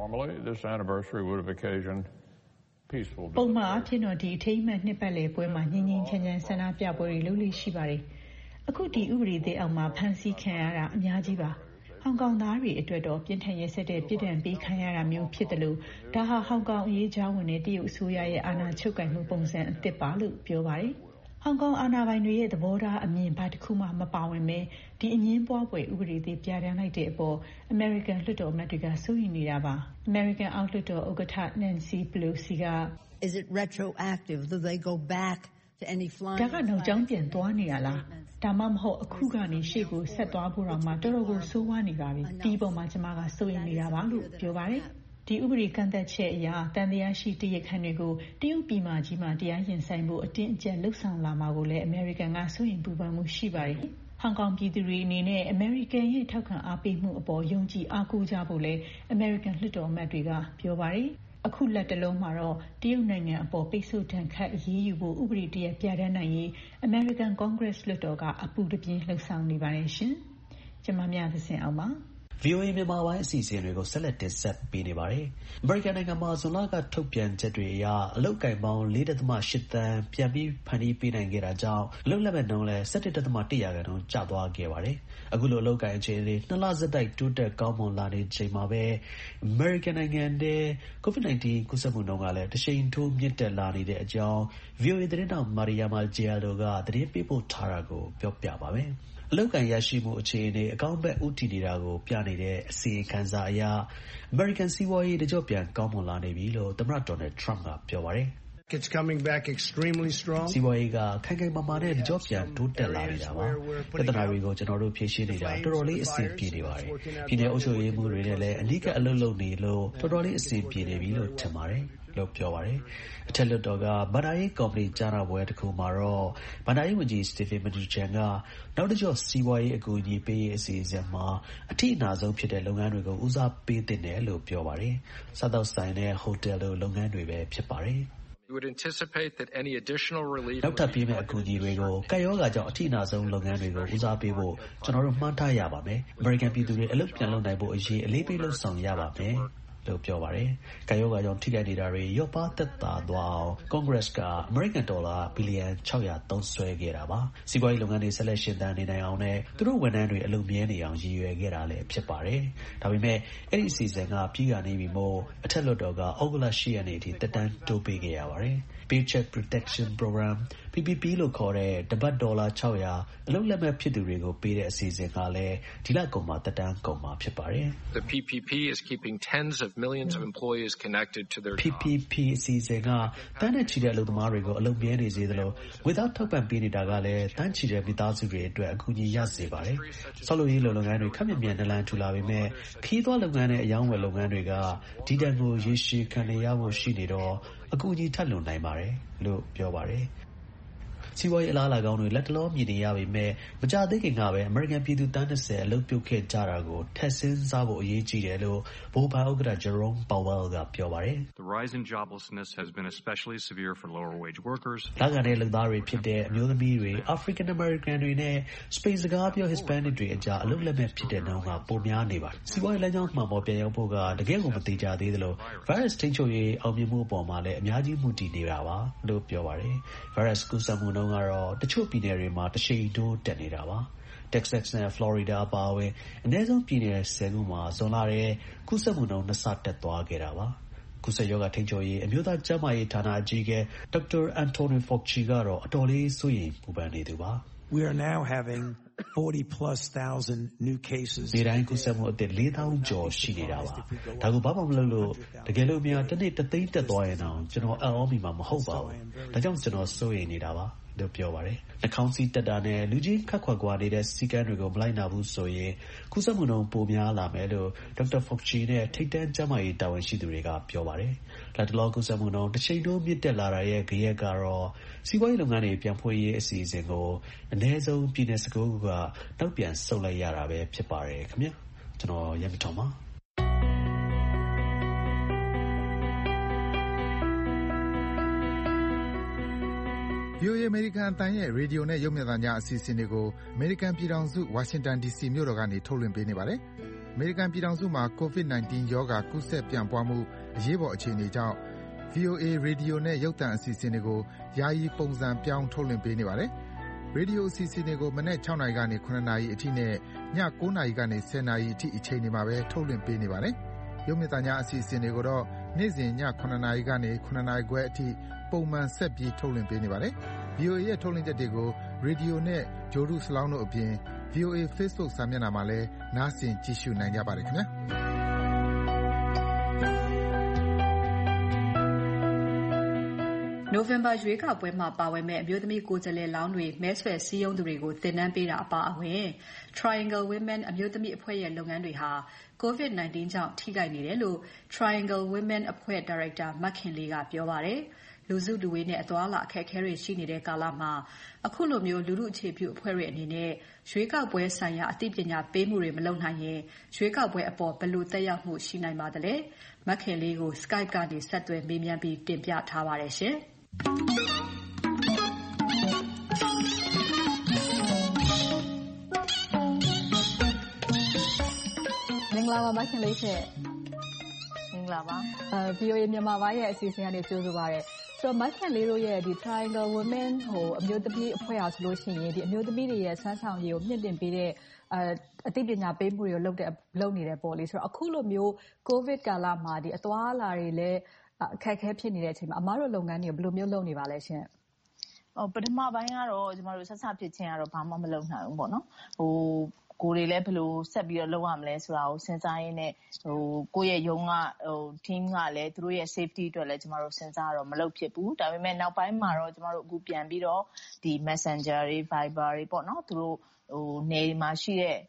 ပုံမှန်အဖြစ်တော့ဒီအထိမ်းအမှတ်နှစ်ပတ်လည်ပွဲမှာငြိမ်းငြိမ်းချမ်းချမ်းဆန္ဒပြပွဲတွေလုပ်လို့ရှိပါတယ်။အခုဒီဥပဒေသစ်အောက်မှာဖမ်းဆီးခံရတာအများကြီးပါ။ဟောင်ကောင်သားတွေအတွက်တော့ပြင်းထန်ရက်စက်တဲ့ပြည်ဒဏ်ပေးခံရတာမျိုးဖြစ်တယ်လို့ဒါဟာဟောင်ကောင်အရေးကြားဝင်တဲ့တရုတ်အစိုးရရဲ့အာဏာချုပ်ကိုင်မှုပုံစံအသစ်ပါလို့ပြောပါတယ်။ဟောင်ကောင်အာဏာပိုင်တွေရဲ့သဘောထားအမြင်ဘာတစ်ခုမှမပါဝင်ပဲဒီအငင်းပွားပွဲဥပဒေသစ်ပြဋ္ဌာန်းလိုက်တဲ့အပေါ်အမေရိကန်လွှတ်တော်အမတ်တွေကစိုးရိမ်နေတာပါအမေရိကန်အောက်လွှတ်တော်ဥက္ကဋ္ဌ Nancy Pelosi က Is it retroactive? Do they go back to any flying? ဒါကနောက်ကျောင်းပြန်သွားနေရလားဒါမှမဟုတ်အခုကနေရှေ့ကိုဆက်သွားဖို့တော့မှတော်တော်ကိုစိုးဝါးနေပါပြီဒီပုံမှာကျွန်မကစိုးရိမ်နေတာပါလို့ပြောပါတယ်ဒီဥပဒေကန့်သတ်ချက်အရသံသယရှိတရားခံတွေကိုတရုတ်ပြည်မကြီးမှာတရားရင်ဆိုင်ဖို့အတင်းအကျပ်လှုပ်ဆောင်လာမှာကိုလည်းအမေရိကန်ကစိုးရိမ်ပူပန်မှုရှိပါတယ်ဟောင်ကောင်ပြည်သူတွေအနေနဲ့အမေရိကန်ရဲ့ထောက်ခံအားပေးမှုအပေါ်ယုံကြည်အားကိုးကြဖို့လည်းအမေရိကန်လွှတ်တော်အမတ်တွေကပြောပါတယ်အခုလက်တလုံးမှာတော့တရုတ်နိုင်ငံအပေါ်ပိတ်ဆို့ဒဏ်ခတ်အရေးယူဖို့ဥပဒေတရပြဋ္ဌာန်းနိုင်ရေးအမေရိကန်ကွန်ဂရက်လွှတ်တော်ကအပူတပြင်းလှုပ်ဆောင်နေပါတယ်ရှင်။ကျွန်မများသစင်အောင်ပါ VOA မြန်မာပိုင်းအစီအစဉ်တွေကိုဆက်လက်တင်ဆက်ပေးနေပါတယ်။အမေရိကန်နိုင်ငံမှာဇွန်လကထုတ်ပြန်ချက်တွေအရအလုပ်ကိုင်ပေါင်း 4.8 သန်းပြန်ပြီးဖန်တီးပေးနိုင်ခဲ့တာကြောင့်အလုပ်လက်မဲ့နှုန်းလည်း 17.1% ကျသွားခဲ့ပါတယ်။အခုလိုအလုပ်ကိုင်အခြေအနေ2 လဆက်တိုက်တိုးတက်ကောင်းမွန်လာနေချိန်မှာပဲအမေရိကန်နိုင်ငံထဲ COVID-19 ကူးစက်မှုနှုန်းကလည်းတစ်ချိန်ထိုးမြင့်တက်လာနေတဲ့အကြောင်း VOA သတင်းတောက် Mariama Diallo ကသတင်းပေးပို့ထားတာကိုပြောပြပါမယ်။အလုပ်ကိုင်ရရှိမှုအခြေအနေအကောင်းဘက်ဦးတည်နေတာကိုပြနေတဲ့အစီရင်ခံစာအရအမေရိကန်စီးပွားရေးတကြော့ပြန်ကောင်းမွန်လာနေပြီလို့သမ္မတဒေါ်နယ်ထရမ့်ကပြောပါတယ် It's coming back extremely strong. စီးပွားရေးကခိုင်ခိုင်မာမာနဲ့ကြော့ပြန်တိုးတက်လာနေတာပါပြဿနာတွေကိုကျွန်တော်တို့ဖြေရှင်းနေတာတော်တော်လေးအဆင်ပြေနေပါတယ်ပြည်내အုပ်ချုပ်ရေးမှုတွေနဲ့လည်းအနီးကပ်အလုပ်လုပ်နေလို့တော်တော်လေးအဆင်ပြေနေပြီလို့ထင်ပါတယ်လို့ပြောပါတယ်အထက်လွှတ်တော်ကဗန္ဒာရေးကော်မတီကြားနာပွဲတစ်ခုမှာတော့ဗန္ဒာရေးဝန်ကြီး Stephen Mnuchin ကနောက်တစ်ကျော့စီးပွားရေးအကူအညီပေးရေးအစီအစဉ်မှာအထိအနာဆုံးဖြစ်တဲ့လုပ်ငန်းတွေကိုဦးစားပေးသင့်တယ်လို့ပြောပါတယ်စားသောက်ဆိုင်နဲ့ဟိုတယ်လိုလုပ်ငန်းတွေပဲဖြစ်ပါတယ်နောက်ထပ်ပေးမယ့်အကူအညီတွေကိုကပ်ရောဂါကြောင့်အထိအနာဆုံးလုပ်ငန်းတွေကိုဦးစားပေးဖို့ကျွန်တော်တို့မှန်းထားရပါမယ်အမေရိကန်ပြည်သူတွေအလုပ်ပြန်လုပ်နိုင်ဖို့အရေးအလေးပေးလုပ်ဆောင်ရပါမယ်လို့ပြောပါတယ်။ကာယောဂါကြောင့်ထိခိုက်နေတာတွေရော့ပါသက်သာသွားအောင်ကွန်ဂရက်ကအမေရိကန်ဒေါ်လာဘီလီယံ600သုံးစွဲခဲ့တာပါ။စီးပွားရေးလုပ်ငန်းတွေဆက်လက်ရှင်သန်နေနိုင်အောင်နဲ့သူတို့ဝန်ထမ်းတွေအလုပ်မြဲနေအောင်ရည်ရွယ်ခဲ့တာလည်းဖြစ်ပါတယ်။ဒါပေမဲ့အဲ့ဒီအစီအစဉ်ကပြီးကနေပြီမို့အထက်လွှတ်တော်ကဩဂုတ်လ10ရက်နေ့အထိတက်တန်းတိုးပေးခဲ့ရပါတယ်။ Paycheck Protection Program PPP လို့ခေါ်တဲ့တပတ်ဒေါ်လာ600အလုပ်လက်မဲ့ဖြစ်သူတွေကိုပေးတဲ့အစီအစဉ်ကလည်းဒီလကုန်မှာတက်တန်းကုန်မှာဖြစ်ပါတယ်။ The PPP is keeping tens of millions of employees connected to their PPP အစီအစဉ်ကတန်းနဲ့ချီတဲ့အလုပ်သမားတွေကိုအလုပ်မြဲနေစေသလိုဝေသားထောက်ပံ့ပေးနေတာကလည်းတန်းချီတဲ့မိသားစုတွေအတွက်အကူအညီရစေပါတယ်။ဆောက်လုပ်ရေးလုပ်ငန်းတွေခက်မြက်မြက်နလန်ထူလာပေမဲ့ခီးသွွားလုပ်ငန်းနဲ့အယောင်းဝယ်လုပ်ငန်းတွေကဒီတန်ကိုရေရှည်ခံနေရဖို့ရှိနေတော့အကူအညီထပ်လွန်နိုင်ပါတယ်လို့ပြောပါတယ်စီးပွားရေးအလားအလာကောင်းတွေလက်တလောမြင်နေရပေမဲ့မကြသေးခင်ကပဲအမေရိကန်ပြည်သူတန်း30အလုပ်ပြုတ်ခဲ့ကြတာကိုထက်ဆင်းစားဖို့အရေးကြီးတယ်လို့ဗဟိုဘဏ်ဥက္ကဋ္ဌ Jerome Powell ကပြောပါတယ် The rise in joblessness has been especially severe for lower wage workers. လကတဲ့လုပ်သားတွေဖြစ်တဲ့အမျိုးသမီးတွေ African American တွေနဲ့ Spain စကားပြော Hispanic တွေအကြားအလုပ်လက်မဲ့ဖြစ်တဲ့နှုန်းကပိုများနေပါတယ်စီးပွားရေးလမ်းကြောင်းမှန်ပေါ်ပြန်ရောက်ဖို့ကတကယ်ကိုမသေးကြသေးသလို virus ထိန်းချုပ်ရေးအောင်မြင်မှုအပေါ်မှာလည်းအများကြီးမှုတည်နေတာပါလို့ပြောပါတယ် virus ကူးစက်မှုနှုန်းကတော့တချို့ပြည်နယ်တွေမှာတစ်ချိန်တိုးတက်နေတာပါ Texas နဲ့ Florida အပါအဝင်အနည်းဆုံးပြည်နယ်10ခုမှာဇွန်လထဲကူးစက်မှုနှုန်းနှစ်ဆတက်သွားခဲ့တာပါကူးစက်ရောဂါထိန်းချုပ်ရေးအမျိုးသားကျန်းမာရေးဌာနအကြီးအကဲ Dr. Anthony Fauci ကတော့အတော်လေးစိုးရိမ်ပူပန်နေသူပါ We are now having 40,000+ new cases. ဒီတိုင်းကူးစက်မှုအသစ် 4,000 ကျော်ရှိနေတာပါ။ဒါကိုဘာမှမလုပ်လို့တကယ်လို့များတစ်နေ့တစ်သိန်းတက်သွားရင်တော့ကျွန်တော်အော်မိမှာမဟုတ်ပါဘူး။ဒါကြောင့်ကျွန်တော်စိုးရိမ်နေတာပါလို့ပြောပါတယ်။နှာခေါင်းစည်းတက်တာနဲ့လူချင်းခတ်ခွာခွာနေတဲ့စီကန်းတွေကိုမလိုက်နာဘူးဆိုရင်ကူးစက်မှုနှုန်းပိုများလာမယ်လို့ Dr. Fauci နဲ့ထိပ်တန်းကျန်းမာရေးတာဝန်ရှိသူတွေကပြောပါတယ်။လက်တလောကူးစက်မှုနှုန်းတစ်ချိန်တိုးမြင့်တက်လာတာရဲ့ဂယက်ကတော့စီးပွားရေးလုပ်ငန်းတွေပြန်ဖွင့်ရေးအစီအစဉ်ကိုအနည်းဆုံးပြည်နယ်19ခုကနောက်ပြန်ဆုတ်လိုက်ရတာပဲဖြစ်ပါတယ်ခင်ဗျာကျွန်တော်ရမထောင်ပါ VOA အမေရိကန်အသံရဲ့ရေဒီယိုနဲ့ရုပ်မြင်သံကြားအစီအစဉ်တွေကိုအမေရိကန်ပြည်ထောင်စုဝါရှင်တန် DC မြို့တော်ကနေထုတ်လွှင့်ပေးနေပါတယ်။အမေရိကန်ပြည်ထောင်စုမှာ COVID-19 ရောဂါကူးစက်ပြန့်ပွားမှုအရေးပေါ်အခြေအနေကြောင့် VOA ရေဒီယိုနဲ့ရုပ်သံအစီအစဉ်တွေကိုယာယီပုံစံပြောင်းထုတ်လွှင့်ပေးနေပါတယ်။ရေဒီယိုအစီအစဉ်တွေကိုမနက်6နာရီကနေ9နာရီအထိနဲ့ည9နာရီကနေ10နာရီအထိအချိန်တွေမှာပဲထုတ်လွှင့်ပေးနေပါတယ်။ရုပ်မြင်သံကြားအစီအစဉ်တွေကိုတော့နေ့စဉ်ည9နာရီကနေ9နာရီခွဲအထိပုံမှန်ဆက်ပြီးထုတ်လွှင့်ပေးနေပါတယ်။ VOA ရဲ့ထုတ်လွှင့်ချက်တွေကိုရေဒီယိုနဲ့ဂျိုဒုစလောင်းတို့အပြင် VOA Facebook စာမျက်နှာမှာလည်းနားဆင်ကြည့်ရှုနိုင်ကြပါတယ်ခင်ဗျာ။နိုဝင်ဘာရွေးကောက်ပွဲမှာပါဝင်မဲ့အမျိုးသမီးကိုယ်စားလှယ်လောင်းတွေမဲဆွယ်စည်းရုံးသူတွေကိုသင်တန်းပေးတာအပါအဝင် Triangle Women အမျိုးသမီးအဖွဲ့ရဲ့လုပ်ငန်းတွေဟာ COVID-19 ကြောင့်ထိခိုက်နေတယ်လို့ Triangle Women အဖွဲ့ဒါရိုက်တာမခင်လေးကပြောပါတယ်။လူစုလူဝေးနဲ့အသွားအလာအခက်အခဲတွေရှိနေတဲ့ကာလမှာအခုလိုမျိုးလူထုအခြေပြုအဖွဲ့တွေအနေနဲ့ရွေးကောက်ပွဲဆိုင်ရာအသိပညာပေးမှုတွေမလုပ်နိုင်ရင်ရွေးကောက်ပွဲအပေါ်ဘယ်လိုသက်ရောက်မှုရှိနိုင်ပါသလဲ။မခင်လေးကို Skype ကနေဆက်သွယ်မေးမြန်းပြီးတင်ပြထားပါတယ်ရှင်။မင်္ဂလာပါမခင်လေးရှင်မင်္ဂလာပါ VOA မြန်မာပိုင်းရဲ့အစီအစဉ်ကနေကြိုဆိုပါရစေဆိုတော့မခင်လေးတို့ရဲ့ဒီ Triangle Women အမျိုးသမီးအဖွဲ့အားဆိုလို့ရှိရင်ဒီအမျိုးသမီးတွေရဲ့စွမ်းဆောင်ရည်ကိုမြင့်တင်ပေးတဲ့အသိပညာပေးမှုတွေကိုလုပ်နေတယ်ပေါ့လေဆိုတော့အခုလိုမျိုး COVID ကာလမှာဒီအသွားအလာတွေလည်းအခက်အခဲဖြစ်နေတဲ့အချိန်မှာအမားတို့လုပ်ငန်းတွေဘယ်လိုမျိုးလုပ်နေပါလဲရှင်ပထမပိုင်းကတော့ကျမတို့ဆက်ဖြစ်ချင်းကတော့ဘာမှမလုပ်နိုင်ဘူးပေါ့နော်ကိုယ်တွေလည်းဘယ်လိုဆက်ပြီးတော့လုပ်ရမလဲဆိုတာကိုစဉ်းစားရင်းနဲ့ကိုယ့်ရဲ့ရုံးကteam ကလည်းသူတို့ရဲ့ safety အတွက်လည်းကျမတို့စဉ်းစားတော့မလုပ်ဖြစ်ဘူးဒါပေမဲ့နောက်ပိုင်းမှာတော့ကျမတို့အခုပြန်ပြီးတော့ဒီ Messenger တွေ Viber တွေပေါ့နော်သူတို့နေမှာရှိတဲ့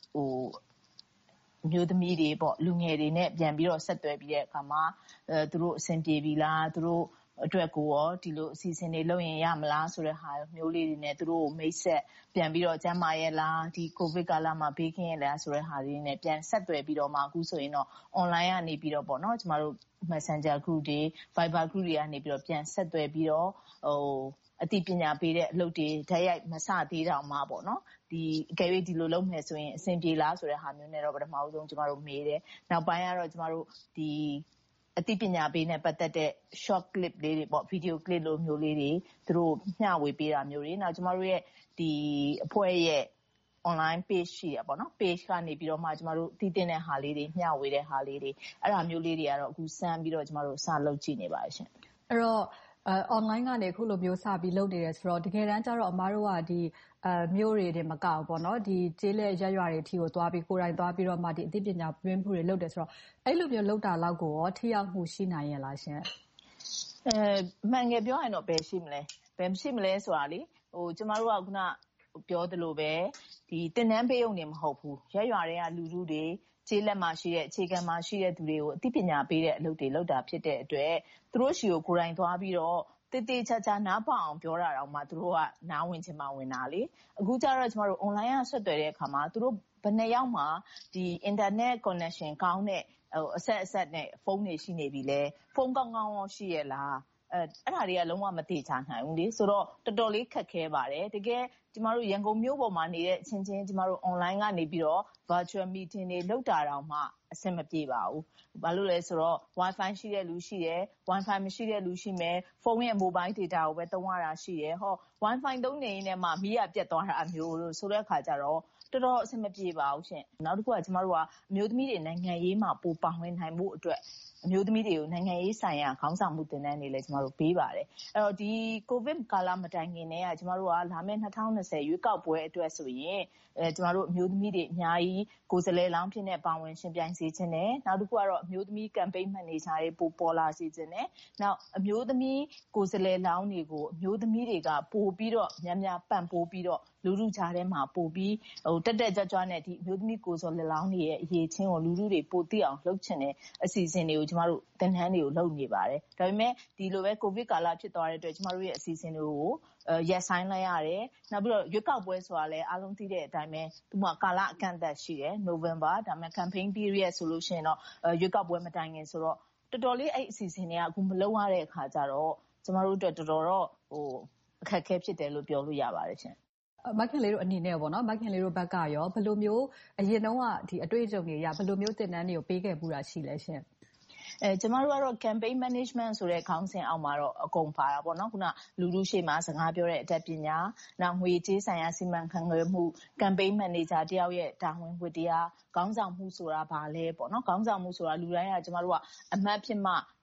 မျိုးသမီးတွေပေါ့လူငယ်တွေနဲ့ပြန်ပြီးတော့ဆက်သွယ်ပြီးတဲ့အခါမှာသူတို့အဆင်ပြေပြီလားသူတို့အတွက်ကိုရောဒီလိုအစီအစဉ်တွေလုပ်ရင်ရမလားဆိုတဲ့ဟာမျိုးလေးတွေနဲ့သူတို့မိတ်ဆက်ပြန်ပြီးတော့ကျန်းမာရဲ့လားဒီကိုဗစ်ကာလမှာဘေးကင်းရဲ့လားဆိုတဲ့ဟာလေးနဲ့ပြန်ဆက်သွယ်ပြီးတော့မှအခုဆိုရင်တော့ online ကနေပြီးတော့ပေါ့နော်ကျမတို့ Messenger group တွေ Viber group တွေကနေပြီးတော့ပြန်ဆက်သွယ်ပြီးတော့အသိပညာပေးတဲ့အလုပ်တွေဓာတ်ရိုက်မစသေးတောင်မှပေါ့နော်ဒီအကယ်၍ဒီလိုလုပ်မယ်ဆိုရင်အဆင်ပြေလားဆိုတဲ့ဟာမျိုးနဲ့တော့ပထမဆုံးကျမတို့မေးတယ်နောက်ပိုင်းကတော့ကျမတို့ဒီအသိပညာပေးနဲ့ပတ်သက်တဲ့ short clip လေးတွေပေါ့ video clip လိုမျိုးလေးတွေသူတို့မျှဝေပေးတာမျိုးတွေနောက်ကျမတို့ရဲ့ဒီအဖွဲ့ရဲ့ online page ရှိရပေါ့နော် page ကနေပြီးတော့မှကျမတို့တည်တဲ့ဟာလေးတွေမျှဝေတဲ့ဟာလေးတွေအဲ့ဒါမျိုးလေးတွေကတော့အခုစမ်းပြီးတော့ကျမတို့စလုပ်ကြည့်နေပါတယ်ရှင်အဲ့တော့online ကနေအခုလိုမျိုးစပြီးလုပ်နေတယ်ဆိုတော့တကယ်တမ်းကျတော့အမားတို့ကဒီမျိုးတွေမကောက်ဘူးပေါ့နော်ဒီကျေးလက်ရက်ရွာတွေအထိကိုသွားပြီးကိုယ်တိုင်သွားပြီးတော့မှဒီအသိပညာပြင်းမှုတွေလုပ်တယ်ဆိုတော့အဲ့လိုမျိုးလုပ်တာလောက်ကိုရောထိရောက်မှုရှိနိုင်ရဲ့လားရှင်မှန်ငယ်ပြောရင်တော့ဘယ်ရှိမလဲဘယ်မရှိမလဲဆိုတာလေကျမတို့ကခုနပြောသလိုပဲဒီတင်နန်းပေးုံနေမဟုတ်ဘူးရက်ရွာတွေကလူလူတွေကျေးလက်မှာရှိတဲ့အခြေခံမှာရှိတဲ့သူတွေကိုအသိပညာပေးတဲ့အလုပ်တွေလုပ်တာဖြစ်တဲ့အတွက်သူတို့ရှိကိုကိုယ်တိုင်သွားပြီးတော့တေးသေးချာချာနားပေါအောင်ပြောတာတော့မှသူတို့ကနားဝင်ချင်မှဝင်တာလေအခုကျတော့ကျမတို့ online ကဆက်သွယ်တဲ့အခါမှာသူတို့ဘယ်နှစ်ယောက်မှဒီ internet connection ကောင်းတဲ့အဆက်နဲ့ဖုန်းတွေရှိနေပြီလဲဖုန်းကောင်းကောင်းရောရှိရဲ့လားအဲ့ဒါတွေကလုံးဝမသိချနိုင်ဘူးလေဆိုတော့တော်တော်လေးခက်ခဲပါတယ်တကယ်ကျမတို့ရန်ကုန်မြို့ပေါ်မှာနေတဲ့အချင်းချင်းကျမတို့ online ကနေပြီးတော့ virtual meeting တွေလုပ်တာတောင်မှအဆင်မပြေပါဘူးဘာလို့လဲဆိုတော့ wifi ရှိတဲ့လူရှိတယ် wifi မရှိတဲ့လူရှိမယ်ဖုန်းရဲ့ mobile data ကိုပဲသုံးရတာရှိတယ်wifi သုံးနေရင်လည်းမှမီးရပြတ်သွားတာအမျိုးလို့ဆိုတဲ့အခါကျတော့တော်တော်အဆင်မပြေပါဘူးရှင်နောက်တစ်ခုကကျမတို့ကအမျိုးသမီးတွေနိုင်ငံရေးမှာပိုပါဝင်နိုင်မှုအတွက်အမျိုးသမီးတွေကိုနိုင်ငံရေးဆိုင်ရာခေါင်းဆောင်မှုသင်တန်းတွေလည်းကျမတို့ပေးပါတယ်အဲ့တော့ဒီကိုဗစ်ကာလမတိုင်ခင်တည်းကကျမတို့ကလာမယ့်2020ရွေးကောက်ပွဲအတွက်ဆိုရင်ကျမတို့အမျိုးသမီးတွေအများကြီးကိုယ်စားလှယ်လောင်းဖြစ်နေပါဝင်ရှင်ပြိုင်စေခြင်းနဲ့နောက်တစ်ခုကတော့အမျိုးသမီး campaign manager တွေပိုပေါ်လာစေခြင်းနဲ့နောက်အမျိုးသမီးကိုယ်စားလှယ်လောင်းတွေကိုအမျိုးသမီးတွေကပို့ပြီးတော့များများပံ့ပိုးပြီးတော့လူလူကြားထဲမှာပို့ပြီးတက်ကြွကြွနဲ့ဒီအမျိုးသမီးကိုယ်စားလှယ်လောင်းတွေရဲ့အရေးချင်းကိုလူလူတွေပို့သိအောင်လုပ်ချင်တဲ့အစီအစဉ်တွေကိုကျမတို့သင်တန်းတွေကိုလုပ်နေပါတယ်ဒါပေမဲ့ဒီလိုပဲကိုဗစ်ကာလဖြစ်သွားတဲ့အတွက်ကျမတို့ရဲ့အစီအစဉ်တွေကိုရက်ဆိုင်လိုက်ရတယ်နောက်ပြီးတော့ရွေးကောက်ပွဲဆိုတာလည်းအားလုံးသိတဲ့အတိုင်းပဲသူကကာလအကန့်အသတ်ရှိတယ် November ဒါပေမဲ့ campaign period ဆိုလို့ရှိရင်တော့ရွေးကောက်ပွဲမတိုင်ခင်ဆိုတော့တော်တော်လေးအဲ့အစီအစဉ်တွေကအခုမလုပ်ရတဲ့အခါကျတော့ကျမတို့အတွက်တော်တော်တော့အခက်အခဲဖြစ်တယ်လို့ပြောလို့ရပါတယ်ရှင်မခင်လေးတို့အနေနဲ့ပေါ့နော်မခင်လေးတို့ဘက်ကရောဘယ်လိုမျိုးအရင်တုန်းကဒီအတွေ့အကြုံတွေရဘယ်လိုမျိုးသင်တန်းတွေကိုပေးခဲ့ပူတာရှိလဲရှင်ကျမတို့ကတော့ campaign management ဆိုတဲ့ခေါင်းစဉ်အောက်မှာတော့အကုန်ပါတာပေါ့နော်ခုနလူလူရှိမှစကားပြောတဲ့အတတ်ပညာနောက်ငွေကြေးဆိုင်ရာစီမံခန့်ခွဲမှု campaign manager တယောက်ရဲ့တာဝန်ဝတ္တရားခေါင်းဆောင်မှုဆိုတာဘာလဲပေါ့နော်ခေါင်းဆောင်မှုဆိုတာလူတိုင်းကကျမတို့ကအမတ်ဖြစ်မှ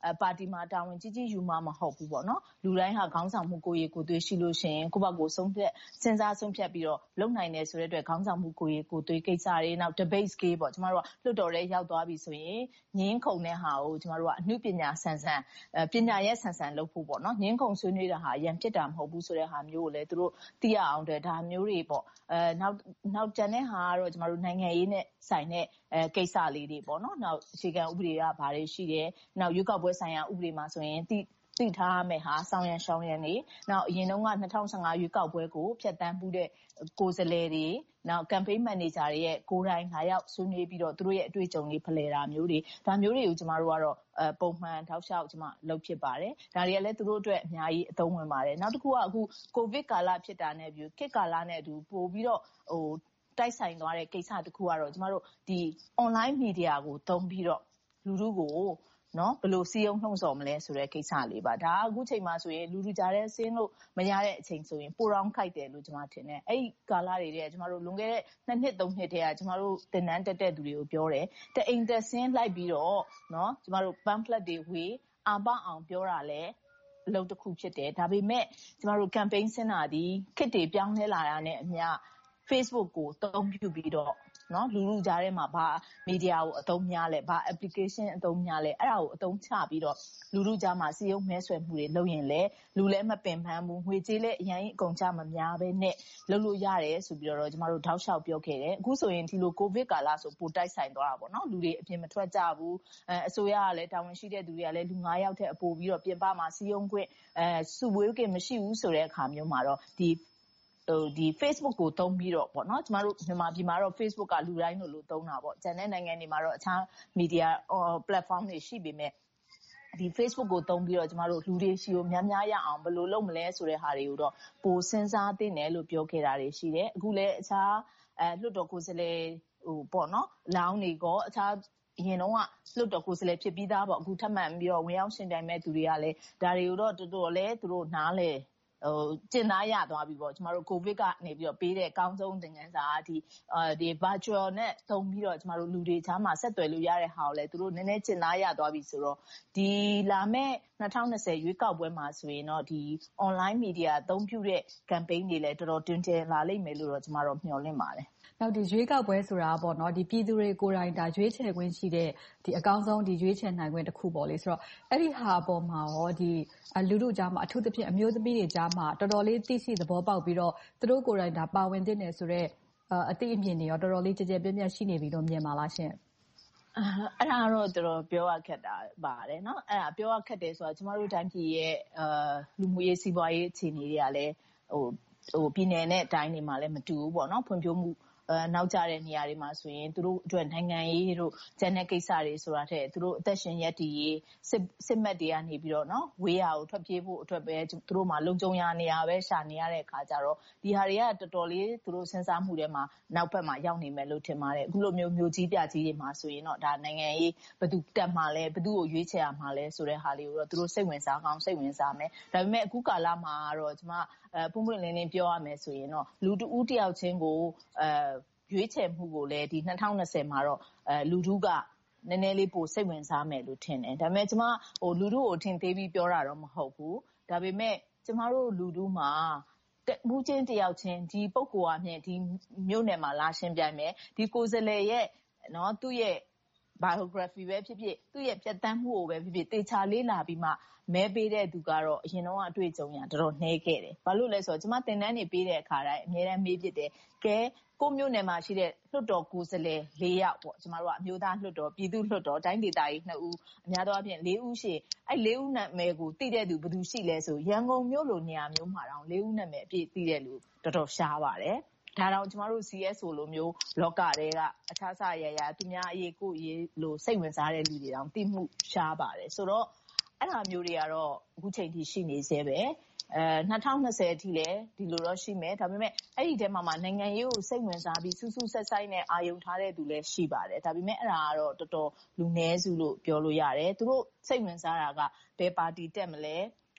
ပါတီမှာတာဝန်ကြီးယူမှာမဟုတ်ဘူးပေါ့နော်လူတိုင်းဟာခေါင်းဆောင်မှုကိုယ်ရည်ကိုယ်သွေးရှိလို့ရှိရင်ကိုယ့်ဘက်ကိုစဉ်းစားဆုံးဖြတ်ပြီးတော့လုပ်နိုင်တယ်ဆိုတဲ့အတွက်ခေါင်းဆောင်မှုကိုယ်ရည်ကိုယ်သွေးကိစ္စတွေနောက် debate skill ပေါ့ကျမတို့ကလွှတ်တော်ထဲရောက်သွားပြီဆိုရင်ငင်းခုန်တဲ့ဟာကိုကျမတို့ကအမှုပညာဆန်ဆန်ပညာရဲ့ဆန်ဆန်လုပ်ဖို့ပေါ့နော်ငင်းခုန်ဆွေးနွေးတာဟာရန်ဖြစ်တာမဟုတ်ဘူးဆိုတဲ့ဟာမျိုးကိုလည်းသူတို့သိရအောင်တဲ့ဒါမျိုးတွေပေါ့နောက်ကျန်တဲ့ဟာကတော့ကျမတို့နိုင်ငံရေးနဲ့ဆိုင်တဲ့ကိစ္စလေးတွေပေါ့နော်နောက်အခြေခံဥပဒေကဘာတွေရှိတယ်နောက်ရွေးကောက်ပွဲဆိုင်ရာဥပဒေမှာဆိုရင်သိထားရမယ်ဟာဆောင်ရန်ရှောင်းရန်နေနောက်အရင်တုန်းက2015ရွေးကောက်ပွဲကိုဖျက်ဆီးမှုတဲ့ကိုယ်စားလှယ်တွေနောက် campaign manager တွေရဲ့ကိုယ်တိုင်လာရောက်ဆွေးနွေးပြီးတော့သူတို့ရဲ့အတွေ့အကြုံတွေဖလှယ်တာမျိုးတွေဒါမျိုးတွေကိုကျမတို့ကတော့ပုံမှန်ထောက်လျှောက်ကျမလုပ်ဖြစ်ပါတယ်ဒါတွေကလည်းသူတို့အတွက်အများကြီးအသုံးဝင်ပါတယ်နောက်တစ်ခုကအခုကိုဗစ်ကာလဖြစ်တာနဲ့ပြီးခေတ်ကာလနဲ့အတူပို့ပြီးတော့တိုက်ဆိုင်သွားတဲ့ကိစ္စတစ်ခုကတော့ကျမတို့ဒီ online media ကိုသုံးပြီးတော့လူထုကိုနော်ဘယ်လိုစီးရုံးနှုံဆော်မလဲဆိုတဲ့ကိစ္စလေးပါဒါအခုချိန်မှာဆိုရင်လူထုကြားထဲဆင်းလို့မရတဲ့အချိန်ဆိုရင်ပိုတောင်းခိုက်တယ်လို့ကျွန်မထင်တယ်အဲ့ဒီကာလတွေတည်းကကျွန်တော်တို့လွန်ခဲ့တဲ့2နှစ်3နှစ်တည်းကကျွန်တော်တို့တင်နန်းတက်တဲ့သူတွေကိုပြောတယ်တအိမ်တက်ဆင်းလိုက်ပြီးတော့နော်ကျွန်တော်တို့ pamphlet တွေဝေအာပအောင်ပြောတာလဲအလုပ်တစ်ခုဖြစ်တယ်ဒါပေမဲ့ကျွန်တော်တို့ campaign ဆင်းတာဒီခေတ်တွေပြောင်းလဲလာတာနဲ့အမျှ Facebook ကိုအသုံးပြုပြီးတော့နော်လူလူကြားထဲမှာဘာ media ကိုအသုံးများလဲဘာ application အသုံးများလဲအဲ့ဒါကိုအသုံးချပြီးတော့လူလူကြားမှာစီးရုံးမဲဆွယ်မှုတွေလုပ်ရင်လဲလူလဲမပင်ပန်းဘူးငွေကြေးလဲအရင်အကုန်ကြမများပဲနဲ့လုပ်လို့ရတယ်ဆိုပြီးတော့ကျွန်တော်တို့ထောက်လျှောက်ပြောခဲ့တယ်အခုဆိုရင်ဒီလိုကိုဗစ်ကာလဆိုပိုတိုက်ဆိုင်သွားတာပေါ့နော်လူတွေအပြင်မထွက်ကြဘူးအစိုးရကလည်းတာဝန်ရှိတဲ့သူတွေကလည်းလူ9ယောက်ထက်အပိုပြီးတော့ပြင်ပမှာစီးရုံးခွင့်စုဝေးခွင့်မရှိဘူးဆိုတဲ့အခါမျိုးမှာတော့ဒီ Facebook ကိုသုံးပြီးတော့ပေါ့နော်ကျမတို့မြန်မာပြည်မှာတော့ Facebook ကလူတိုင်းလို့သုံးတာပေါ့ကျန်တဲ့နိုင်ငံတွေမှာတော့အခြား media platform တွေရှိပေမဲ့ဒီ Facebook ကိုသုံးပြီးတော့ကျမတို့လူတွေရှိကိုများရအောင်ဘယ်လိုလုပ်မလဲဆိုတဲ့ဟာတွေကိုတော့ပိုစဉ်းစားသင့်တယ်လို့ပြောခဲ့တာတွေရှိတယ်အခုလည်းအခြားလွှတ်တော်ကိုယ်စားလှယ်ပေါ့နော်လောင်းနေကောအခြားအရင်တော့ကလွတ်တော်ကိုယ်စားလှယ်ဖြစ်ပြီးသားပေါ့အခုထပ်မံပြီးတော့ဝင်ရောက်ရှင်ပြိုင်မဲ့သူတွေကလည်းဒါတွေကိုတော့တော်တော်လေးသူတို့နားလဲကျင်သားရသွားပြီပေါ့ကျမတို့ကိုဗစ်ကနေပြီးတော့ပေးတဲ့အကောင်းဆုံးသင်ခန်းစာဒီ virtual နဲ့သုံးပြီးတော့ကျမတို့လူတွေချားမှာဆက်သွယ်လို့ရတဲ့ဟာကိုလည်းသူတို့နည်းနည်းကျင်သားရသွားပြီဆိုတော့ဒီလာမဲ့2020ရွေးကောက်ပွဲမှာဆိုရင်တော့ဒီ online media အသုံးပြုတဲ့ campaign တွေလည်းတော်တော်တွင်ကျယ်လာလိမ့်မယ်လို့တော့ကျမတို့မျှော်လင့်ပါတယ်နောက်ဒီရွေးကောက်ပွဲဆိုတာပေါ့နော်ဒီပြည်သူတွေကိုယ်တိုင်ဒါရွေးချယ်ခွင့်ရှိတဲ့ဒီအကောင်းဆုံးဒီရွေးချယ်နိုင်ခွင့်တစ်ခုပေါ့လေဆိုတော့အဲ့ဒီဟာအပေါ်မှာရောဒီလူထုကြားမှာအထူးသဖြင့်အမျိုးသမီးတွေကြားမှာတော်တော်လေးသိရှိသဘောပေါက်ပြီးတော့သူတို့ကိုယ်တိုင်ဒါပါဝင်တဲ့နယ်ဆိုတော့အသိအမြင်တွေရောတော်တော်လေးကြည်ကြဲပြည့်ပြည့်ရှိနေပြီလို့မြင်ပါလားရှင်အဲ့ဒါတော့တော်တော်ပြောရခက်တာပါတယ်เนาะအဲ့ဒါပြောရခက်တယ်ဆိုတော့ကျမတို့တိုင်းပြည်ရဲ့လူမှုရေးစီးပွားရေးအခြေအနေတွေကလည်းဟိုပြည်နယ်နဲ့တိုင်းတွေမှာလည်းမတူဘူးပေါ့เนาะဖွံ့ဖြိုးမှုနောက်ကျတဲ့နေရာတွေမှာဆိုရင်သူတို့အတွက်နိုင်ငံရေးတို့ကျန်တဲ့ကိစ္စတွေဆိုတာတဲ့သူတို့အသက်ရှင်ရပ်တည်ရေးစစ်မှတ်တွေကနေပြီးတော့เนาะဝေးရကိုထွက်ပြေးဖို့အတွက်ပဲသူတို့မှာလုံခြုံရနေရပဲရှာနေရတဲ့အခါကျတော့ဒီဟာတွေကတော်တော်လေးသူတို့စဉ်းစားမှုတွေမှာနောက်ဘက်မှာရောက်နေမယ်လို့ထင်ပါတယ်အခုလိုမျိုးကြီးပြကြီးတွေမှာဆိုရင်တော့ဒါနိုင်ငံရေးဘယ်သူတက်မှာလဲဘယ်သူကိုရွေးချယ်ရမှာလဲဆိုတဲ့ဟာလေးကိုတော့သူတို့စိတ်ဝင်စားကောင်းစိတ်ဝင်စားမယ်ဒါပေမဲ့အခုကာလမှာတော့ကျွန်မပွင့်ပွင့်လင်းလင်းပြောရမယ်ဆိုရင်တော့လူတဦးတယောက်ချင်းကိုရွေးချယ်မှုကိုလည်းဒီ2020မှာတော့လူထုကနည်းနည်းလေးပိုစိတ်ဝင်စားမယ်လို့ထင်တယ်ဒါပေမဲ့ကျွန်မလူထုကိုထင်သေးပြီးပြောတာတော့မဟုတ်ဘူးဒါပေမဲ့ကျွန်မတို့လူထုမှာမူးချင်းတယောက်ချင်းဒီပုဂ္ဂိုလ်အမြင်ဒီမြို့နယ်မှာလာရှင်းပြိုင်မယ်ဒီကိုယ်စားလှယ်ရဲ့နော်သူ့ရဲ့ biography ပဲဖြစ်ဖြစ်သူ့ရဲ့ပြတ်သန်းမှုကိုပဲဖြစ်ဖြစ်တေချာလေးလာပြီးမှမဲပေးတဲ့သူကတော့အရင်တော့အတွေ့အကြုံရတော်တော်နှဲခဲ့တယ်ဘာလို့လဲဆိုတော့ကျွန်မတင်တန်းနေပေးတဲ့အခါတိုင်းအများတန်းမေးဖြစ်တယ်ကဲကိုမျိုးနယ်မှာရှိတဲ့လွှတ်တော်ကိုယ်စားလှယ်၄ယောက်ပေါ့ကျွန်တော်တို့ကအမျိုးသားလွှတ်တော်ပြည်သူ့လွှတ်တော်တိုင်းဒေသကြီး2ဦးအများသောအားဖြင့်4ဦးရှိအဲ့4ဦးနာမည်ကိုသိတဲ့သူဘယ်သူရှိလဲဆိုရန်ကုန်မြို့လိုနေရာမျိုးမှာတော့4ဦးနာမည်အပြည့်သိတဲ့လူတော်တော်ရှားပါတယ်ဒါတော့ကျမတို့ CSO လိုမျိုးလောကတွေကအခြားဆရာသူများအရေးကိုရေးလို့စိတ်ဝင်စားတဲ့လူတွေတောင်သိမှုရှားပါတယ်ဆိုတော့အဲ့လိုမျိုးတွေကတော့အခုချိန်ထိရှိနေသေးပဲ2020အထိလည်းဒီလိုတော့ရှိမယ်ဒါပေမဲ့အဲ့ဒီထဲမှာနိုင်ငံရေးကိုစိတ်ဝင်စားပြီးစူးစူးဆက်ဆိုင်နဲ့အာရုံထားတဲ့သူလည်းရှိပါတယ်ဒါပေမဲ့အဲ့ဒါကတော့တော်တော်လူနည်းစုလို့ပြောလို့ရတယ်သူတို့စိတ်ဝင်စားတာကဘယ်ပါတီတက်မလဲ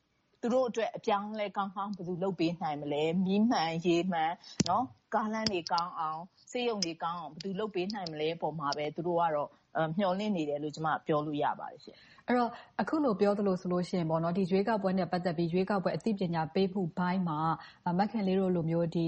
သူတို့အတွက်အပြောင်းအလဲကောင်းကောင်းဘယ်သူလုပ်ပေးနိုင်မလဲမီးမှန်ရေမှန်နော်ကားလမ်းတွေကောင်းအောင်ဆေးရုံတွေကောင်းအောင်ဘယ်သူလုပ်ပေးနိုင်မလဲပုံမှာပဲသူတို့ကတော့မျှော်လင့်နေတယ်လို့ကျွန်မပြောလို့ရပါတယ်ရှင်အဲ့တော့အခုလိုပြောသလိုဆိုလို့ရှိရင်ပေါ့နော်ဒီရွေးကောက်ပွဲနဲ့ပတ်သက်ပြီးရွေးကောက်ပွဲအသိပညာပေးမှုဘိုင်းမှာမခင်လေးတို့လိုမျိုးဒီ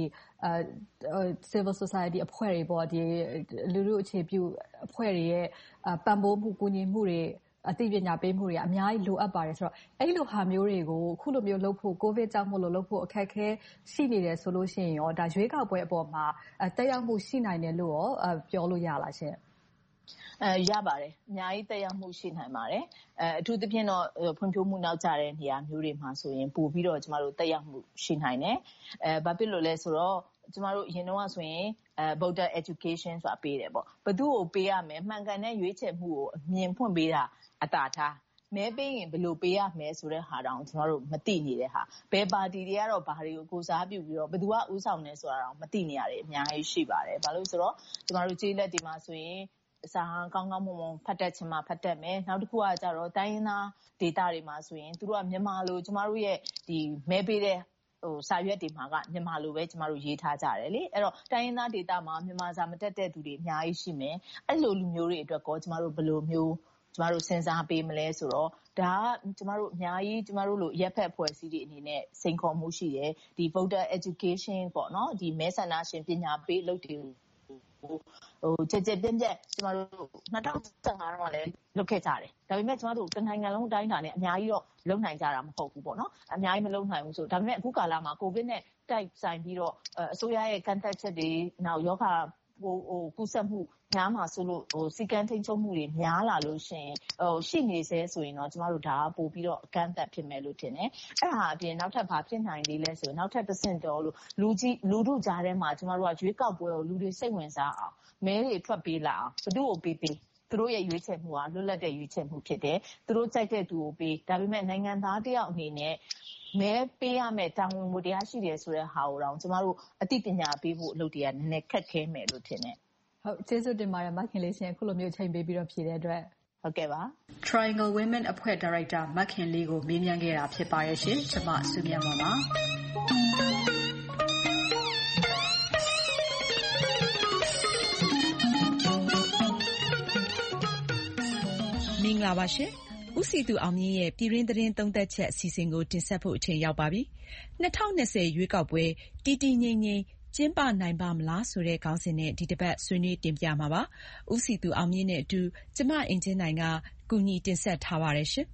civil society အဖွဲ့တွေပေါ့ဒီလူလူအခြေပြုအဖွဲ့တွေရဲ့ပံ့ပိုးမှုကူညီမှုတွေအသိပညာပေးမှုတွေအများကြီးလိုအပ်ပါတယ်ဆိုတော့အဲ့လိုဟာမျိုးတွေကိုခုလိုမျိုးလုပ်ဖို့ကိုဗစ်ကြောင့်မို့လို့လုပ်ဖို့အခက်အခဲရှိနေတယ်ဆိုလို့ရှိရင်ရောဒါရွေးကောက်ပွဲအပေါ်မှာတက်ရောက်မှုရှိနိုင်တယ်လို့ရောပြောလို့ရလားရှင်ရပါတယ်အများကြီးတက်ရောက်မှုရှိနိုင်ပါတယ်အထူးသဖြင့်တော့ဖွံ့ဖြိုးမှုနောက်ကျတဲ့နေရာမျိုးတွေမှာဆိုရင်ပို့ပြီးတော့ကျမတို့တက်ရောက်မှုရှိနိုင်တယ်ဘာဖြစ်လို့လဲဆိုတော့ကျမတို့အရင်တော့ဆိုရင် voter education ဆိုတာပေးတယ်ပေါ့ဘယ်သူ့ကိုပေးရမယ်မှန်ကန်တဲ့ရွေးချယ်မှုကိုအမြင်ဖွင့်ပေးတာအတာထားမဲပေးရင်ဘယ်လိုပေးရမယ်ဆိုတဲ့ဟာတောင်ကျမတို့မသိနေတဲ့ဟာဘယ်ပါတီတွေကတော့ဘာတွေကိုကိုစားပြုပြီးတော့ဘယ်သူကဥဆောင်နေဆိုတာတောင်မသိနေရတယ်အများကြီးရှိပါတယ်ဘာလို့ဆိုတော့ကျမတို့ကျေးလက်ဒီမှာဆိုရင်စာကောင်းကောင်းမွန်မွန်ဖတ်တတ်ချင်မှဖတ်တတ်မယ်နောက်တစ်ခုကကြတော့တိုင်းရင်းသားဒေတာတွေမှာဆိုရင်သူတို့ကမြန်မာလိုကျမတို့ရဲ့ဒီမဲပေးတဲ့စာရွက်တွေမှာကမြန်မာလိုပဲကျမတို့ရေးထားကြတယ်လေအဲ့တော့တိုင်းရင်းသားဒေတာမှာမြန်မာစာမတတ်တဲ့သူတွေအများကြီးရှိမယ်အဲ့လိုလူမျိုးတွေအတွက်ကောကျမတို့ဘယ်လိုမျိုးကျမတို့စဉ်းစားပေးမလဲဆိုတော့ဒါကကျမတို့အများကြီးကျမတို့လိုရက်ဖက်ဖွဲ့စည်းတွေအနေနဲ့စိန်ခေါ်မှုရှိတယ်ဒီ voter education ပေါ့နော်ဒီမဲဆန္ဒရှင်ပညာပေးလုပ်တွေကြက်ပြက်ကျမတို့2015တော့လည်းလုပ်ခဲ့ကြတယ်ဒါပေမဲ့ကျမတို့တနိုင်ငံလုံးတိုင်းတာနဲ့အများကြီးတော့လုံနိုင်ကြတာမဟုတ်ဘူးပေါ့နော်အများကြီးမလုံနိုင်ဘူးဆိုဒါပေမဲ့အခုကာလမှာကိုဗစ်နဲ့တိုက်ဆိုင်ပြီးတော့အစိုးရရဲ့ကန့်သတ်ချက်တွေနောက်ယောဂကူးစက်မှုများမှာဆိုလို့စီကံထိန်ချုပ်မှုတွေများလာလို့ရှင်ရှိနေစေဆိုရင်တော့ကျမတို့ဒါပို့ပြီးတော့အကန့်အသတ်ဖြစ်မယ်လို့ထင်တယ်အဲ့ဒါအပြင်နောက်ထပ်ဘာဖြစ်နိုင်သေးလဲဆိုရင်နောက်ထပ်တစ်ဆင့်တော့လို့လူထုကြားထဲမှာကျမတို့ကရွေးကောက်ပွဲကိုလူတွေစိတ်ဝင်စားအောင်မဲတွေထွက်ပေးလာအောင်ဘယ်သူ့ကိုပေးသူတို့ရဲ့ရွေးချယ်မှုကလွတ်လပ်တဲ့ရွေးချယ်မှုဖြစ်တယ်သူတို့ကြိုက်တဲ့သူကိုပေးဒါပေမဲ့နိုင်ငံသားတယောက်အနေနဲ့မဲပေးရမယ်တာဝန်မှုတရားရှိတယ်ဆိုတဲ့ဟာကိုတော့ကျမတို့အသိပညာပေးဖို့အလုပ်တွေကနည်းနည်းခက်ခဲမယ်လို့ထင်တယ်ဟုတ်ကျေးဇူးတင်ပါတယ်မခင်လေးရှင်အခုလိုမျိုးချိန်ပေးပြီးတော့ဖြည့်တဲ့အတွက်ဟုတ်ကဲ့ပါ Triangle Women အဖွဲ့ဒါရိုက်တာမခင်လေးကိုမေးမြန်းခဲ့တာဖြစ်ပါရဲ့ရှင်ကျွန်မစုမြတ်မော်ပါမင်္ဂလာပါရှင်ဦးစီသူအောင်မြင့်ရဲ့ပြည်တွင်းသတင်းသုံးသပ်ချက်အစီအစဉ်ကိုတင်ဆက်ဖို့အချိန်ရောက်ပါပြီ2020ရွေးကောက်ပွဲတည်တည်ငြိမ်ငြိမ်ကျင်းပနိုင်ပါမလားဆိုတဲ့ခေါင်းစဉ်နဲ့ဒီတစ်ပတ်ဆွေးနွေးတင်ပြမှာပါဦးစီသူအောင်မြင့်နဲ့အတူကျမအင်ဂျင်နိုင်ကကူညီတင်ဆက်ထားပါတယ်ရှင်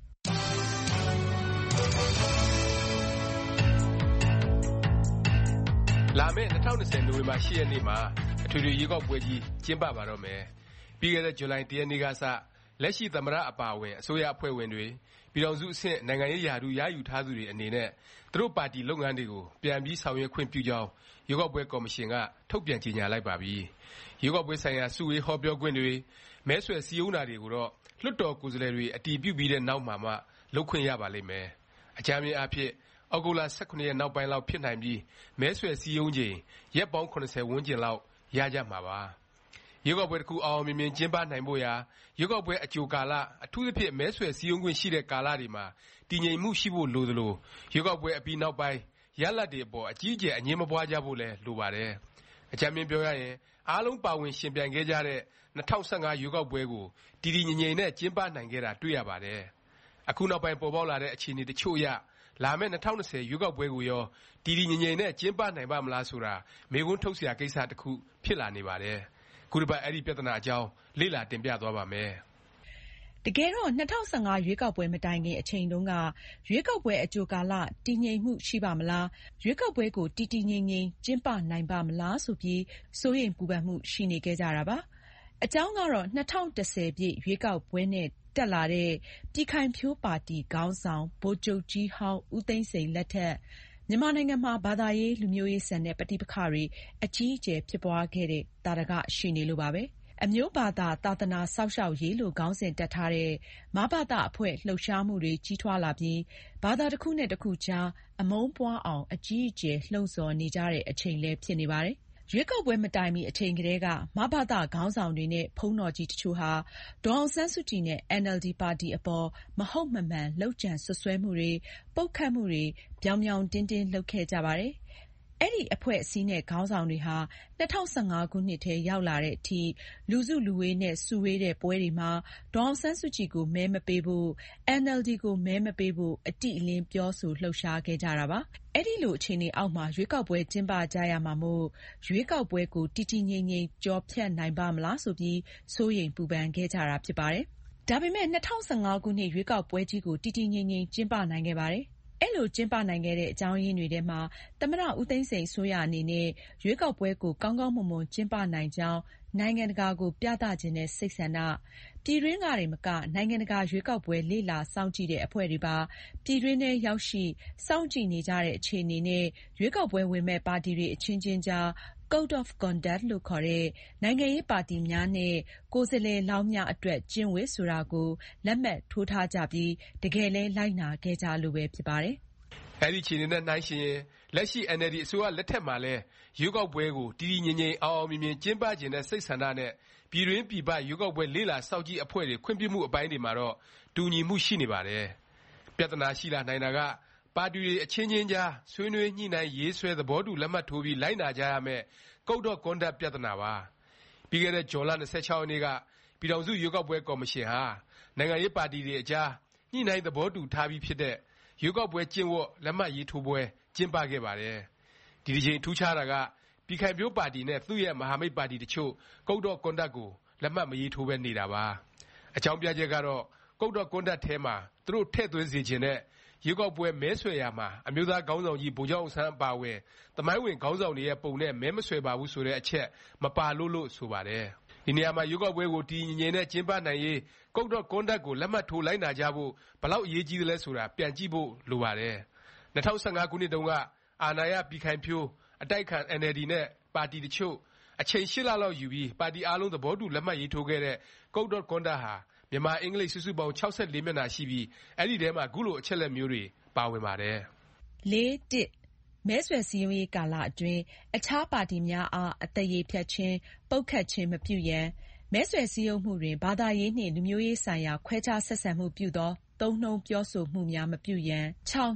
လာမယ့်2020နိုဝင်ဘာ10ရက်နေ့မှာအထွေထွေရွေးကောက်ပွဲကြီးကျင်းပပါတော့မယ်ပြီးခဲ့တဲ့ဇူလိုင်1ရက်နေ့ကစလက်ရှိသမ္မတအပါအဝင်အစိုးရအဖွဲ့ဝင်တွေပြည်ထောင်စုအဆင့်နိုင်ငံရေးရာထူးရယူထားသူတွေအနေနဲ့သူတို့ပါတီလုပ်ငန်းတွေကိုပြန်ပြီးဆောင်ရွက်ခွင့်ပြုကြောင်းရွေးကောက်ပွဲကော်မရှင်ကထုတ်ပြန်ကြေညာလိုက်ပါပြီ။ရွေးကောက်ပွဲဆိုင်ရာစုဝေးဟောပြောခွင့်တွေမဲဆွယ်စည်းရုံးတာတွေကိုတော့လွှတ်တော်ကိုယ်စားလှယ်တွေအတည်ပြုပြီးတဲ့နောက်မှာမှလုပ်ခွင့်ရပါလိမ့်မယ်။အကြမ်းဖျင်းအားဖြင့်ဩဂုတ်လ18ရက်နောက်ပိုင်းလောက်ဖြစ်နိုင်ပြီးမဲဆွယ်စည်းရုံးချိန်ရက်ပေါင်း80ဝန်းကျင်လောက်ရကြမှာပါ။ရွေးကောက်ပွဲတစ်ခုအောင်မြင်မြင်ကျင်းပနိုင်ဖို့ရာရွေးကောက်ပွဲအကြိုကာလအထူးသဖြင့်မဲဆွယ်စည်းရုံးခွင့်ရှိတဲ့ကာလတွေမှာတည်ငြိမ်မှုရှိဖို့လိုသလိုရွေးကောက်ပွဲအပြီးနောက်ပိုင်းရလဒ်တွေအပေါ်အကြီးအကျယ်အငြင်းမပွားကြဖို့လည်းလိုပါတယ်။အကြမ်းမျဉ်းပြောရရင်အားလုံးပါဝင်ရှင်ပြိုင်ခဲ့ကြတဲ့2015ရွေးကောက်ပွဲကိုတည်တည်ငြိမ်ငြိမ်နဲ့ကျင်းပနိုင်ခဲ့တာတွေ့ရပါတယ်။အခုနောက်ပိုင်းပေါ်ပေါက်လာတဲ့အခြေအနေတချို့အရလာမယ့်2020ရွေးကောက်ပွဲကိုရောတည်တည်ငြိမ်ငြိမ်နဲ့ကျင်းပနိုင်ပါမလားဆိုတာမေးခွန်းထုတ်စရာကိစ္စတစ်ခုဖြစ်လာနေပါတယ်။ခုတစ်ပတ်အဲ့ဒီပြဿနာအကြောင်းလေ့လာတင်ပြသွားပါမယ်။တကယ်တော့2015ရွေးကောက်ပွဲမတိုင်ခင်အချိန်တုန်းကရွေးကောက်ပွဲအကြိုကာလတည်ငြိမ်မှုရှိပါမလားရွေးကောက်ပွဲကိုတည်တည်ငြိမ်ငြိမ်ကျင်းပနိုင်ပါမလားဆိုပြီးစိုးရိမ်ပူပန်မှုရှိနေခဲ့ကြတာပါ။အကြောင်းကတော့2010ပြည့်ရွေးကောက်ပွဲနဲ့တက်လာတဲ့ပြည်ခိုင်ဖြိုးပါတီခေါင်းဆောင်ဗိုလ်ချုပ်ကြီးဟောင်းဦးသိန်းစိန်လက်ထက်မြန်မာနိုင်ငံမှာဘာသာရေးလူမျိုးရေးဆန်တဲ့ပဋိပက္ခတွေအကြီးအကျယ်ဖြစ်ပွားခဲ့တဲ့သာဓကရှိနေလို့ပါပဲ။အမျိုးဘာသာသာသနာစောင့်ရှောက်ရေးလို့ခေါင်းစဉ်တပ်ထားတဲ့မဘသအဖွဲ့လှုပ်ရှားမှုတွေကြီးထွားလာပြီးဘာသာတစ်ခုနဲ့တစ်ခုကြားအမုန်းပွားအောင်အကြီးအကျယ်လှုံ့ဆော်နေကြတဲ့အချိန်လည်းဖြစ်နေပါတယ်။ရွေးကောက်ပွဲမတိုင်မီအချိန်ကတည်းကမဘသခေါင်းဆောင်တွေနဲ့ဘုန်းတော်ကြီးတချို့ဟာဒေါ်အောင်ဆန်းစုကြည်နဲ့ NLD ပါတီအပေါ်မဟုတ်မမှန်လုပ်ကြံစွပ်စွဲမှုတွေပုတ်ခတ်မှုတွေပြောင်ပြောင်တင်းတင်းလုပ်ခဲ့ကြပါတယ်။အဲဒီအဖွဲ့အစည်းနဲ့ခေါင်းဆောင်တွေဟာ2015ခုနှစ်ထဲရောက်လာတဲ့အထိလူစုလူဝေးနဲ့စုဝေးတဲ့ပွဲတွေမှာဒေါ်အောင်ဆန်းစုကြည်ကိုမဲမပေးဖို့ NLD ကိုမဲမပေးဖို့အတိအလင်းပြောဆိုလှုပ်ရှားခဲ့ကြတာပါ။အဲဒီလိုအခြေအနေအောက်မှာရွေးကောက်ပွဲကျင်းပကြရမှာမို့ရွေးကောက်ပွဲကိုတည်တည်ငြိမ်ငြိမ်ကျော်ဖြတ်နိုင်ပါ့မလားဆိုပြီးစိုးရိမ်ပူပန်ခဲ့ကြတာဖြစ်ပါတယ်။ဒါပေမဲ့2015ခုနှစ်ရွေးကောက်ပွဲကြီးကိုတည်တည်ငြိမ်ငြိမ်ကျင်းပနိုင်ခဲ့ပါတယ်။အဲ့လိုကျင်းပနိုင်ခဲ့တဲ့အကြောင်းရင်းတွေထဲမှာသမ္မတဦးသိန်းစိန်အစိုးရအနေနဲ့ရွေးကောက်ပွဲကိုကောင်းကောင်းမွန်မွန်ကျင်းပနိုင်ကြောင်းနိုင်ငံတကာကိုပြသခြင်းတဲ့စိတ်ဆန္ဒပြည်တွင်းကတွေမကနိုင်ငံတကာရွေးကောက်ပွဲလေ့လာစောင့်ကြည့်တဲ့အဖွဲ့တွေပါပြည်တွင်းထဲရောက်ရှိစောင့်ကြည့်နေကြတဲ့အခြေအနေနဲ့ရွေးကောက်ပွဲဝင်မဲ့ပါတီတွေအချင်းချင်းကြားCode of Conduct လို့ခေါ်တဲ့နိုင်ငံရေးပါတီများနဲ့ကိုယ်စားလှယ်လောင်းများအတွက်ကျင့်ဝတ်ဆိုတာကိုလက်မှတ်ထိုးထားကြပြီးတကယ်လဲလိုက်နာခဲ့ကြလို့ပဲဖြစ်ပါတယ်။အဲဒီအခြေအနေနဲ့နှိုင်းယှဉ်ရင်လက်ရှိ NLD အစိုးရလက်ထက်မှာလဲရွေးကောက်ပွဲကိုတည်တည်ငြိမ်ငြိမ်အောင်မြင်ကျင်းပခြင်းတဲ့စိတ်ဆန္ဒနဲ့ပြည်တွင်းပြည်ပရွေးကောက်ပွဲလေ့လာစောင့်ကြည့်အဖွဲ့တွေခွင့်ပြုမှုအပိုင်းတွေမှာတော့တူညီမှုရှိနေပါတယ်။ပြဿနာရှိလာနိုင်တာကပါတီတွေအချင်းချင်းကြားဆွေးနွေးညှိနှိုင်းရေးဆွဲသဘောတူလက်မှတ်ထိုးပြီးလိုက်နာကြရမယ်Code of Conduct ပြဿနာပါ။ပြီးခဲ့တဲ့ဇွန်လ26ရက်နေ့ကပြည်ထောင်စုရွေးကောက်ပွဲကော်မရှင်ဟာနိုင်ငံရေးပါတီတွေအကြားညှိနှိုင်းသဘောတူထားပြီးဖြစ်တဲ့ရွေးကောက်ပွဲကျင့်ဝတ်လက်မှတ်ရေးထိုးပွဲကျင်းပခဲ့ပါတယ်။ဒီတစ်ချိန်ထူးခြားတာကပြည်ခိုင်ဖြိုးပါတီနဲ့သူ့ရဲ့မဟာမိတ်ပါတီတချို့Code of Conductကိုလက်မှတ်မရေးထိုးပဲနေတာပါ။အကြောင်းပြချက်ကတော့ Code of Conduct ထဲမှာသူတို့ထည့်သွင်းစေချင်တဲ့ရွေးကောက်ပွဲမဲဆွယ်ရာမှာအမျိုးသားခေါင်းဆောင်ကြီးဗိုလ်ချုပ်အောင်ဆန်းအပါအဝင်သမိုင်းဝင်ခေါင်းဆောင်တွေရဲ့ပုံနဲ့မဲမဆွယ်ပါဘူးဆိုတဲ့အချက်မပါလို့ဆိုပါတယ်။ဒီနေရာမှာရွေးကောက်ပွဲကိုတည်ငြိမ်နဲ့ကျင်းပနိုင်ရေးCode of Conductကိုလက်မှတ်ထိုးလိုက်နာကြဖို့ဘလောက်အရေးကြီးသလဲဆိုတာပြန်ကြည့်ဖို့လိုပါတယ်။2015ခုနှစ်တုန်းကအာဏာရပြည်ခိုင်ဖြိုးအတိုက်ခံ NLD နဲ့ပါတီတချို့အချိန်8လလောက်ယူပြီးပါတီအားလုံးသဘောတူလက်မှတ်ရေးထိုးခဲ့တဲ့Code of Conductဟာမြန်မာအင်္ဂလိပ်စုစုပေါင်း64မျက်နှာရှိပြီးအဲ့ဒီထဲမှာခုလိုအချက်လက်မျိုးတွေပါဝင်ပါတယ်။4.1မဲဆွယ်စည်းရုံးရေးကာလအတွင်းအခြားပါတီများအားအသက်ရည်ဖြတ်ခြင်းပုတ်ခတ်ခြင်းမပြုရန်မဲဆွယ်စည်းရုံးမှုတွင်ဘာသာရေးနှင့်လူမျိုးရေးဆိုင်ရာခွဲခြားဆက်ဆံမှုပြုသောသုံးနှုန်းပြောဆိုမှုများမပြုရန်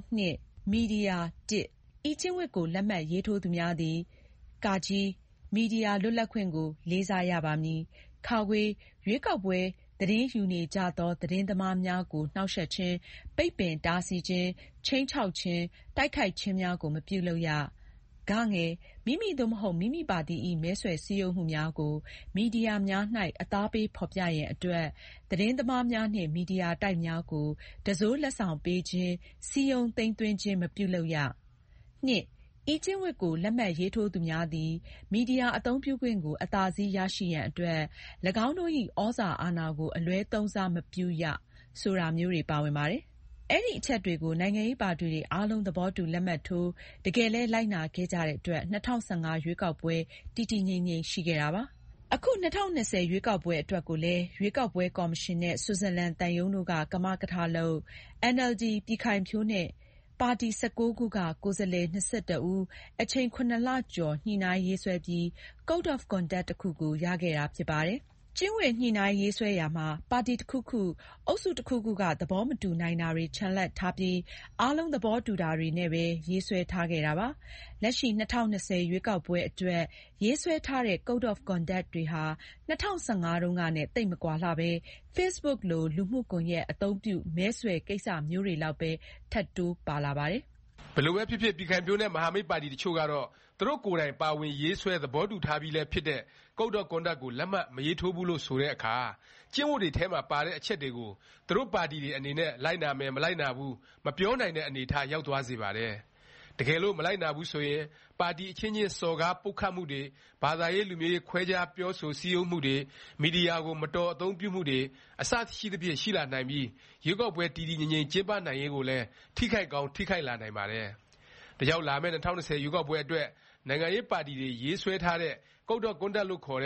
6.2မီဒီယာ1ဤကျင့်ဝတ်ကိုလက်မှတ်ရေးထိုးသူများသည်မီဒီယာလွတ်လပ်ခွင့်ကိုလေးစားရပါမည်ရွေးကောက်ပွဲသတင်းယူနေကြသောသတင်းသမားများကိုနှောင့်ယှက်ခြင်းပိတ်ပင်တားဆီးခြင်းခြိမ်းခြောက်ခြင်းတိုက်ခိုက်ခြင်းများကိုမပြုလုပ်ရမိမိသို့မဟုတ်မိမိပါတီ၏မဲဆွယ်စည်းရုံးမှုများကိုမီဒီယာများ၌အသားပေးဖော်ပြရန်အတွက်သတင်းသမားများနှင့်မီဒီယာတိုက်များကိုတံစိုးလက်ဆောင်ပေးခြင်းစည်းရုံးသိမ်းသွင်းခြင်းမပြုလုပ်ရ2ဤကျင့်ဝတ်ကိုလက်မှတ်ရေးထိုးသူများသည်မီဒီယာအသုံးပြုခွင့်ကိုအသာစီးရရှိရန်အတွက်၎င်းတို့၏ဩဇာအာဏာကိုအလွဲသုံးစားမပြုရဆိုတာမျိုးတွေပါဝင်ပါတယ်။အဲ့ဒီအချက်တွေကိုနိုင်ငံရေးပါတီတွေအားလုံးသဘောတူလက်မှတ်ထိုးတကယ်လဲလိုက်နာခဲ့ကြတဲ့အတွက်2015ရွေးကောက်ပွဲတည်တည်ငြိမ်ငြိမ်ရှိခဲ့တာပါ။အခု2020ရွေးကောက်ပွဲအတွက်ကိုလည်းရွေးကောက်ပွဲကော်မရှင်နဲ့ဆွစ်ဇာလန်သံရုံးတို့ကကမကထလုပ် NLD ပြည်ခိုင်ဖြိုးနဲ့ပါတီ19ခုကကိုယ်စားလှယ်21ဦးအချိန်9လကျော်ညှိနှိုင်းရေးဆွဲပြီး Code of Conduct တစ်ခုကိုရခဲ့တာဖြစ်ပါတယ်။ကျင့်ဝတ်ညှိနှိုင်းရေးဆွဲရာမှာပါတီတစ်ခုခုအုပ်စုတစ်ခုခုကသဘောမတူနိုင်တာတွေချန်လှပ်ထားပြီးအားလုံးသဘောတူတာတွေနဲ့ပဲရေးဆွဲထားခဲ့တာပါ။လက်ရှိ2020ရွေးကောက်ပွဲအတွက်ရေးဆွဲထားတဲ့ Code of Conduct တွေဟာ2015တုန်းကနဲ့သိပ်မကွာလှပဲ Facebook လိုလူမှုကွန်ရက်အသုံးပြုမဲဆွယ်ကိစ္စမျိုးတွေလောက်ပဲထပ်တိုးပါလာပါတယ်။ဘယ်လိုပဲဖြစ်ဖြစ်ပြည်ခိုင်ဖြိုးနဲ့မဟာမိတ်ပါတီတချို့ကတော့သူတို့ကိုယ်တိုင်ပါဝင်ရေးဆွဲသဘောတူထားပြီးလဲဖြစ်တဲ့Code of Conductကိုလက်မှတ်မရေးထိုးဘူးလို့ဆိုတဲ့အခါကျင့်ဝတ်တွေထဲမှာပါတဲ့အချက်တွေကိုသူတို့ပါတီတွေအနေနဲ့လိုက်နာမယ်မလိုက်နာဘူးမပြောနိုင်တဲ့အနေအထားရောက်သွားစေပါတယ်။တကယ်လို့မလိုက်နာဘူးဆိုရင်ပါတီအချင်းချင်းစော်ကားပုတ်ခတ်မှုတွေဘာသာရေးလူမျိုးရေးခွဲခြားပြောဆိုစည်းရုံးမှုတွေမီဒီယာကိုမတော်အသုံးပြုမှုတွေအစရှိသဖြင့်ရှိလာနိုင်ပြီးရွေးကောက်ပွဲတည်တည်ငြိမ်ငြိမ်ကျင်းပနိုင်ရေးကိုလည်းထိခိုက်ကောင်းထိခိုက်လာနိုင်ပါတယ်။ဒါကြောင့်လာမယ့်2020ရွေးကောက်ပွဲအတွက်နိုင်ငံရေးပါတီတွေရေးဆွဲထားတဲ့Code of Conductလို့ခေါ်တဲ့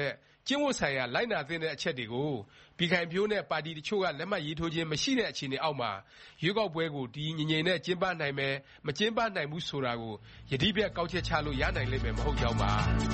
ကျင့်ဝတ်ဆိုင်ရာလိုက်နာသင့်တဲ့အချက်တွေကိုပြည်ခိုင်ဖြိုးနဲ့ပါတီတချို့ကလက်မှတ်ရေးထိုးခြင်းမရှိတဲ့အခြေအနေအောက်မှာရွေးကောက်ပွဲကိုတည်ငြိမ်ငြိမ်နဲ့ကျင်းပနိုင်မယ်မကျင်းပနိုင်ဘူးဆိုတာကိုယတိပြတ်ကောက်ချက်ချလို့ရနိုင်လိမ့်မယ်မဟုတ်ကြောင်းပါ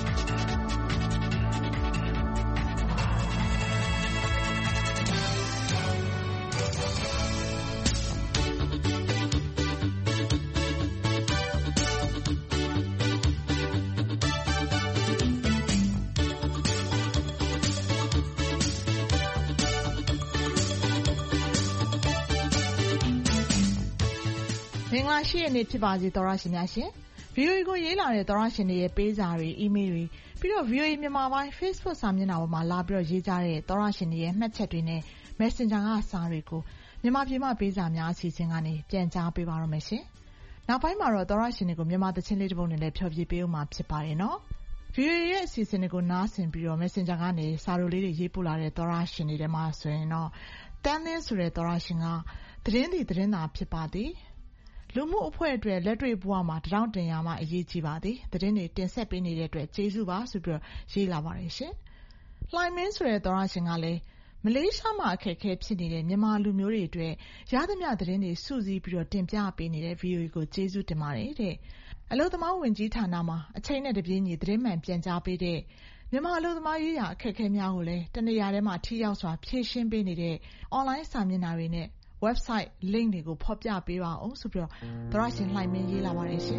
မင်္ဂလာရှိတဲ့နေ့ဖြစ်ပါစေသောရရှင်များရှင် VOA ကိုရေးလာတဲ့သောရရှင်တွေရဲ့ပေးစာတွေအီးမေးလ်တွေပြီးတော့ VOA မြန်မာပိုင်း Facebook စာမျက်နှာပေါ်မှာလာပြီးတော့ရေးကြတဲ့သောရရှင်တွေရဲ့မှတ်ချက်တွေနဲ့ Messenger ကစာတွေကိုမြန်မာပြည်မှာပေးစာများအစီအစဉ်ကနေပြန်ကြားပေးပါရမယ်ရှင်နောက်ပိုင်းမှာတော့သောရရှင်တွေကိုမြန်မာသချင်းလေးတစ်ပုဒ်နဲ့လည်းဖျော်ဖြေပေးဦးမှာဖြစ်ပါတယ်နော် VOA ရဲ့အစီအစဉ်တွေကိုနားဆင်ပြီးတော့ Messenger ကနေစာတို့လေးတွေရေးပို့လာတဲ့သောရရှင်တွေထဲမှာဆိုရင်တော့တန်းသင်းဆိုတဲ့သောရရှင်ကသတင်းသာဖြစ်ပါသည်လူမှုအဖွဲ့အတွက်လက်တွေ့ဘဝမှာတရောင်းတင်ရမှအရေးကြီးပါသည်သတင်းတွေတင်ဆက်ပေးနေတဲ့အတွက်ကျေးဇူးပါဆိုပြီးရေးလာပါတယ်ရှင်လှိုင်မင်းဆိုတဲ့သောရရှင်ကလည်းမလေးရှားမှာအခက်အခဲဖြစ်နေတဲ့မြန်မာလူမျိုးတွေအတွက်ရသမျှသတင်းတွေစုစည်းပြီးတော့တင်ပြပေးနေတဲ့ VOA ကိုကျေးဇူးတင်ပါတယ်တဲ့အလို့သမားဝင်ကြီးဌာနမှာအချိန်နဲ့တပြေးညီသတင်းမှန်ပြန်ကြားပေးတဲ့မြန်မာအလို့သမားရေးရာအခက်အခဲများကိုလည်းတနေရာထဲမှာထိရောက်စွာဖြည့်ရှင်းပေးနေတဲ့ online စာမျက်နှာတွေနဲ့website link တွေကိုဖော်ပြပေးပါအောင်ဆိုပြီးတော့သောရရှင်လှိုင်မင်းရေးလာပါတယ်ရှင်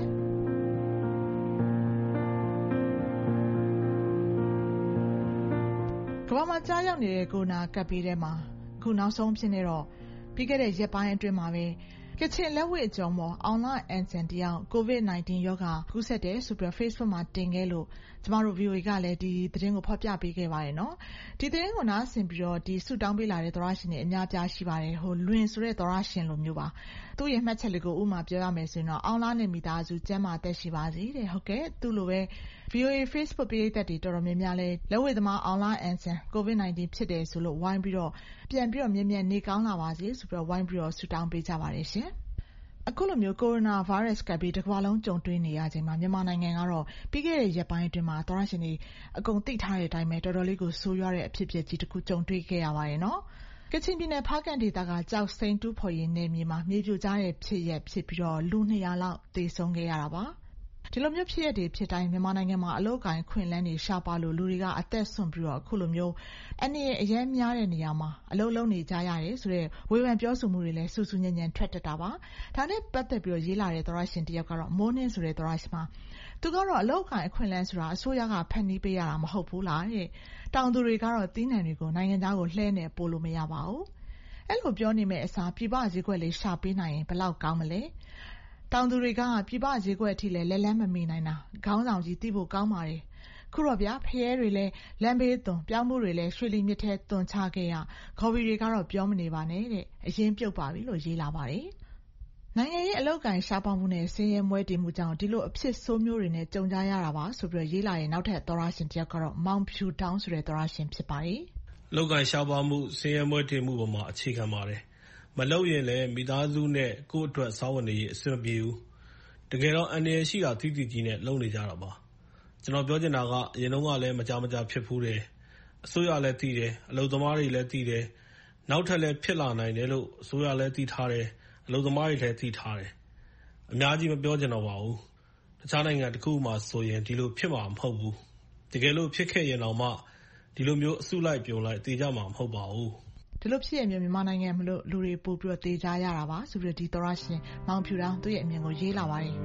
ကမ္ဘာမှာကြားရောက်နေတဲ့ကိုရိုနာကပ်ဘေးထဲမှာအခုနောက်ဆုံးဖြစ်နေတော့ပြီးခဲ့တဲ့ရက်ပိုင်းအတွင်းမှာပဲကချင်လက်ဝှေ့အကြောင်းပေါ်အောင်လအန်ဆန်တယောက် COVID-19 ရောဂါကူးစက်တယ်ဆိုပြီး Facebook မှာတင်ခဲ့လို့ကျမတို့ VOA ကလည်းဒီသတင်းကိုဖော်ပြပေးခဲ့ပါတယ်နော်ဒီသတင်းကိုနားဆင်ပြီးတော့ဒီဆူတောင်းပေးလာတဲ့သောရရှင်တွေအများပြားရှိပါတယ်ဟိုလွင်ဆိုတဲ့သောရရှင်လိုမျိုးပါသူ့ရဲ့မှတ်ချက်လေးကိုဥမာပြောရမယ်ဆိုရင်တော့အောင်လနဲ့မိသားစုကျန်းမာသက်ရှိပါစေတဲ့ဟုတ်ကဲ့သူ့လိုပဲ VOA Facebook ပရိသတ်တွေတော်တော်များများလဲလက်ဝှေ့သမားအောင်လအန်ဆန် COVID-19 ဖြစ်တယ်ဆိုလို့ဝိုင်းပြီးတော့ပြန်ပြီးတော့မြင်မြန်နေကောင်းလာပါစေဆိုပြီးတော့ဝိုင်းပြီးတော့ဆူတောင်းပေးကြပါတယ်ရှင်အခုလိုမျိုးကိုရိုနာဗိုင်းရပ်စ်ကပ်ပြီးတစ်ကမ္ဘာလုံးကြုံတွေ့နေရချိန်မှာမြန်မာနိုင်ငံကတော့ပြီးခဲ့တဲ့ရက်ပိုင်းအတွင်းမှာသောရရှင်တွေအကုန်သိထားတဲ့အတိုင်းပဲတော်တော်လေးကိုဆိုးရွားတဲ့အဖြစ်အပျက်ကြီးတစ်ခုကြုံတွေ့ခဲ့ရပါတယ်နော်ကချင်ပြည်နယ်ဖားကန့်ဒေသကကြောက်စိမ်းတူးဖော်ရေးနယ်မြေမှာမြေပြိုကျတဲ့ဖြစ်ရပ်ဖြစ်ပြီးတော့လူ200လောက်သေဆုံးခဲ့ရတာပါဒီလိုမျိုးဖြစ်ရတဲ့ဖြစ်တိုင်းမြန်မာနိုင်ငံမှာအလုပ်ကိုင်ခွင့်လန်းတွေရှားပါလို့လူတွေကအသက်ဆွန့်ပြီးတော့အခုလိုမျိုးအနေနဲ့အရင်များတဲ့နေရာမှာအလုပ်လုပ်နေကြရတယ်ဆိုတော့ဝေဖန်ပြောဆိုမှုတွေလည်းစူးစူးညံ့ညံ့ထွက်တတ်တာပါဒါနဲ့ပတ်သက်ပြီးတော့ရေးလာတဲ့သောရရှင်တယောက်ကတော့မိုးနှင်းဆိုတဲ့သောရရှင်မှာသူကတော့အလုပ်ကိုင်ခွင့်လန်းဆိုတာအစိုးရကဖန်တီးပေးရတာမဟုတ်ဘူးလားတဲ့တောင်သူတွေကတော့တီးနှံတွေကိုနိုင်ငံသားကိုလှဲနေပို့လို့မရပါဘူးအဲ့လိုပြောနေမဲ့အစားပြပဈေးကွက်လေးရှာပေးနိုင်ရင်ဘယ်လောက်ကောင်းမလဲတောင်သူတွေကပြပဈေးကွက်အထိလည်းလက်လန်းမမီနိုင်တာခေါင်းဆောင်ကြီးသိဖို့ကောင်းပါတယ်ခုတော့ဗျာဖျဲတွေလည်းလမ်းဘေးသွန်ပြောင်းမှုတွေလည်းရွှေလီမြစ်ထဲသွန်ချခဲ့ရခေါ်ဘီတွေကတော့ပြောမနေပါနဲ့တဲ့အရင်ပြုတ်ပါပြီလို့ရေးလာပါတယ်နိုင်ငံရေးအလောက်ကန်ရှားပေါမှုနဲ့ဆင်းရဲမွဲတေမှုကြောင့်ဒီလိုအဖြစ်ဆိုးမျိုးတွေနဲ့ကြုံကြရတာပါဆိုပြီးရေးလာရင်နောက်ထပ်သောရရှင်တယောက်ကတော့မောင်ဖြူတောင်းဆိုတဲ့သောရရှင်ဖြစ်ပါတယ်လောက်ကန်ရှားပေါမှုဆင်းရဲမွဲတေမှုပေါ်မှာအခြေခံပါတယ်မလုပ်ရင်လည်းမိသားစုနဲ့ကိုယ့်အတွက်စားဝတ်နေရေးအဆင်မပြေဘူးတကယ်တော့အန္တရာယ်ရှိတာသိသိကြီးနဲ့လုပ်နေကြတာပါကျွန်တော်ပြောချင်တာကအရင်တုန်းကလည်းမကြဖြစ်ဖူးတယ်အစိုးရလည်းသိတယ်အလုပ်သမားတွေလည်းသိတယ်နောက်ထပ်လည်းဖြစ်လာနိုင်တယ်လို့အစိုးရလည်းသိထားတယ်အလုပ်သမားတွေလည်းသိထားတယ်အများကြီးမပြောချင်တော့ပါဘူးတခြားနိုင်ငံတစ်ခုမှဆိုရင်ဒီလိုဖြစ်မှာမဟုတ်ဘူးတကယ်လို့ဖြစ်ခဲ့ရင်တော့မှဒီလိုမျိုးအစုလိုက်ပြုံလိုက်တည်ကြမှာမဟုတ်ပါဘူးဒီလိုဖြစ်ရမျိုးမြန်မာနိုင်ငံမလို့လူတွေပို့ပြီးတော့တေးကြရတာပါဆိုပြီးဒီသောရရှင်မောင်ဖြူတောင်းသူ့ရဲ့အမြင်ကိုရေးလာပါတယ်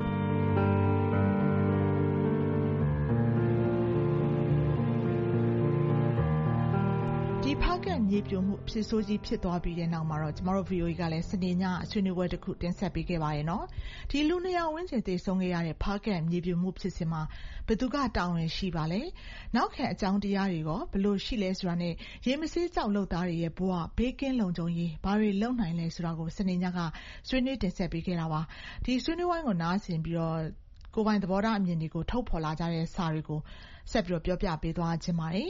ဒီဖားကန့်မြေပြိုမှုအဖြစ်ဆိုးကြီးဖြစ်သွားပြီးတဲ့နောက်မှာတော့ကျမတို့ VOA ကလည်းစနေညဆွေးနွေးပွဲတစ်ခုတင်ဆက်ပေးခဲ့ပါတယ်နော်ဒီလူ200ဝန်းကျင်သေဆုံးခဲ့ရတဲ့ဖားကန့်မြေပြိုမှုဖြစ်စဉ်မှာဘယ်သူကတာဝန်ရှိပါလဲနောက်ခံအကြောင်းတရားတွေရောဘယ်လိုရှိလဲဆိုတာနဲ့ရေမဆေးကြောက်လုပ်သားတွေရဲ့ဘဝဘေးကင်းလုံခြုံရေးဘာတွေလုပ်နိုင်လဲဆိုတာကိုစနေညကဆွေးနွေးတင်ဆက်ပေးခဲ့တာပါဒီဆွေးနွေးပွဲကိုနားဆင်ပြီးတော့ကိုယ်ပိုင်သဘောထားအမြင်တွေကိုထုတ်ဖော်လာကြတဲ့စာတွေကိုဆက်ပြီးတော့ပြောပြပေးသွားခြင်းပါတယ်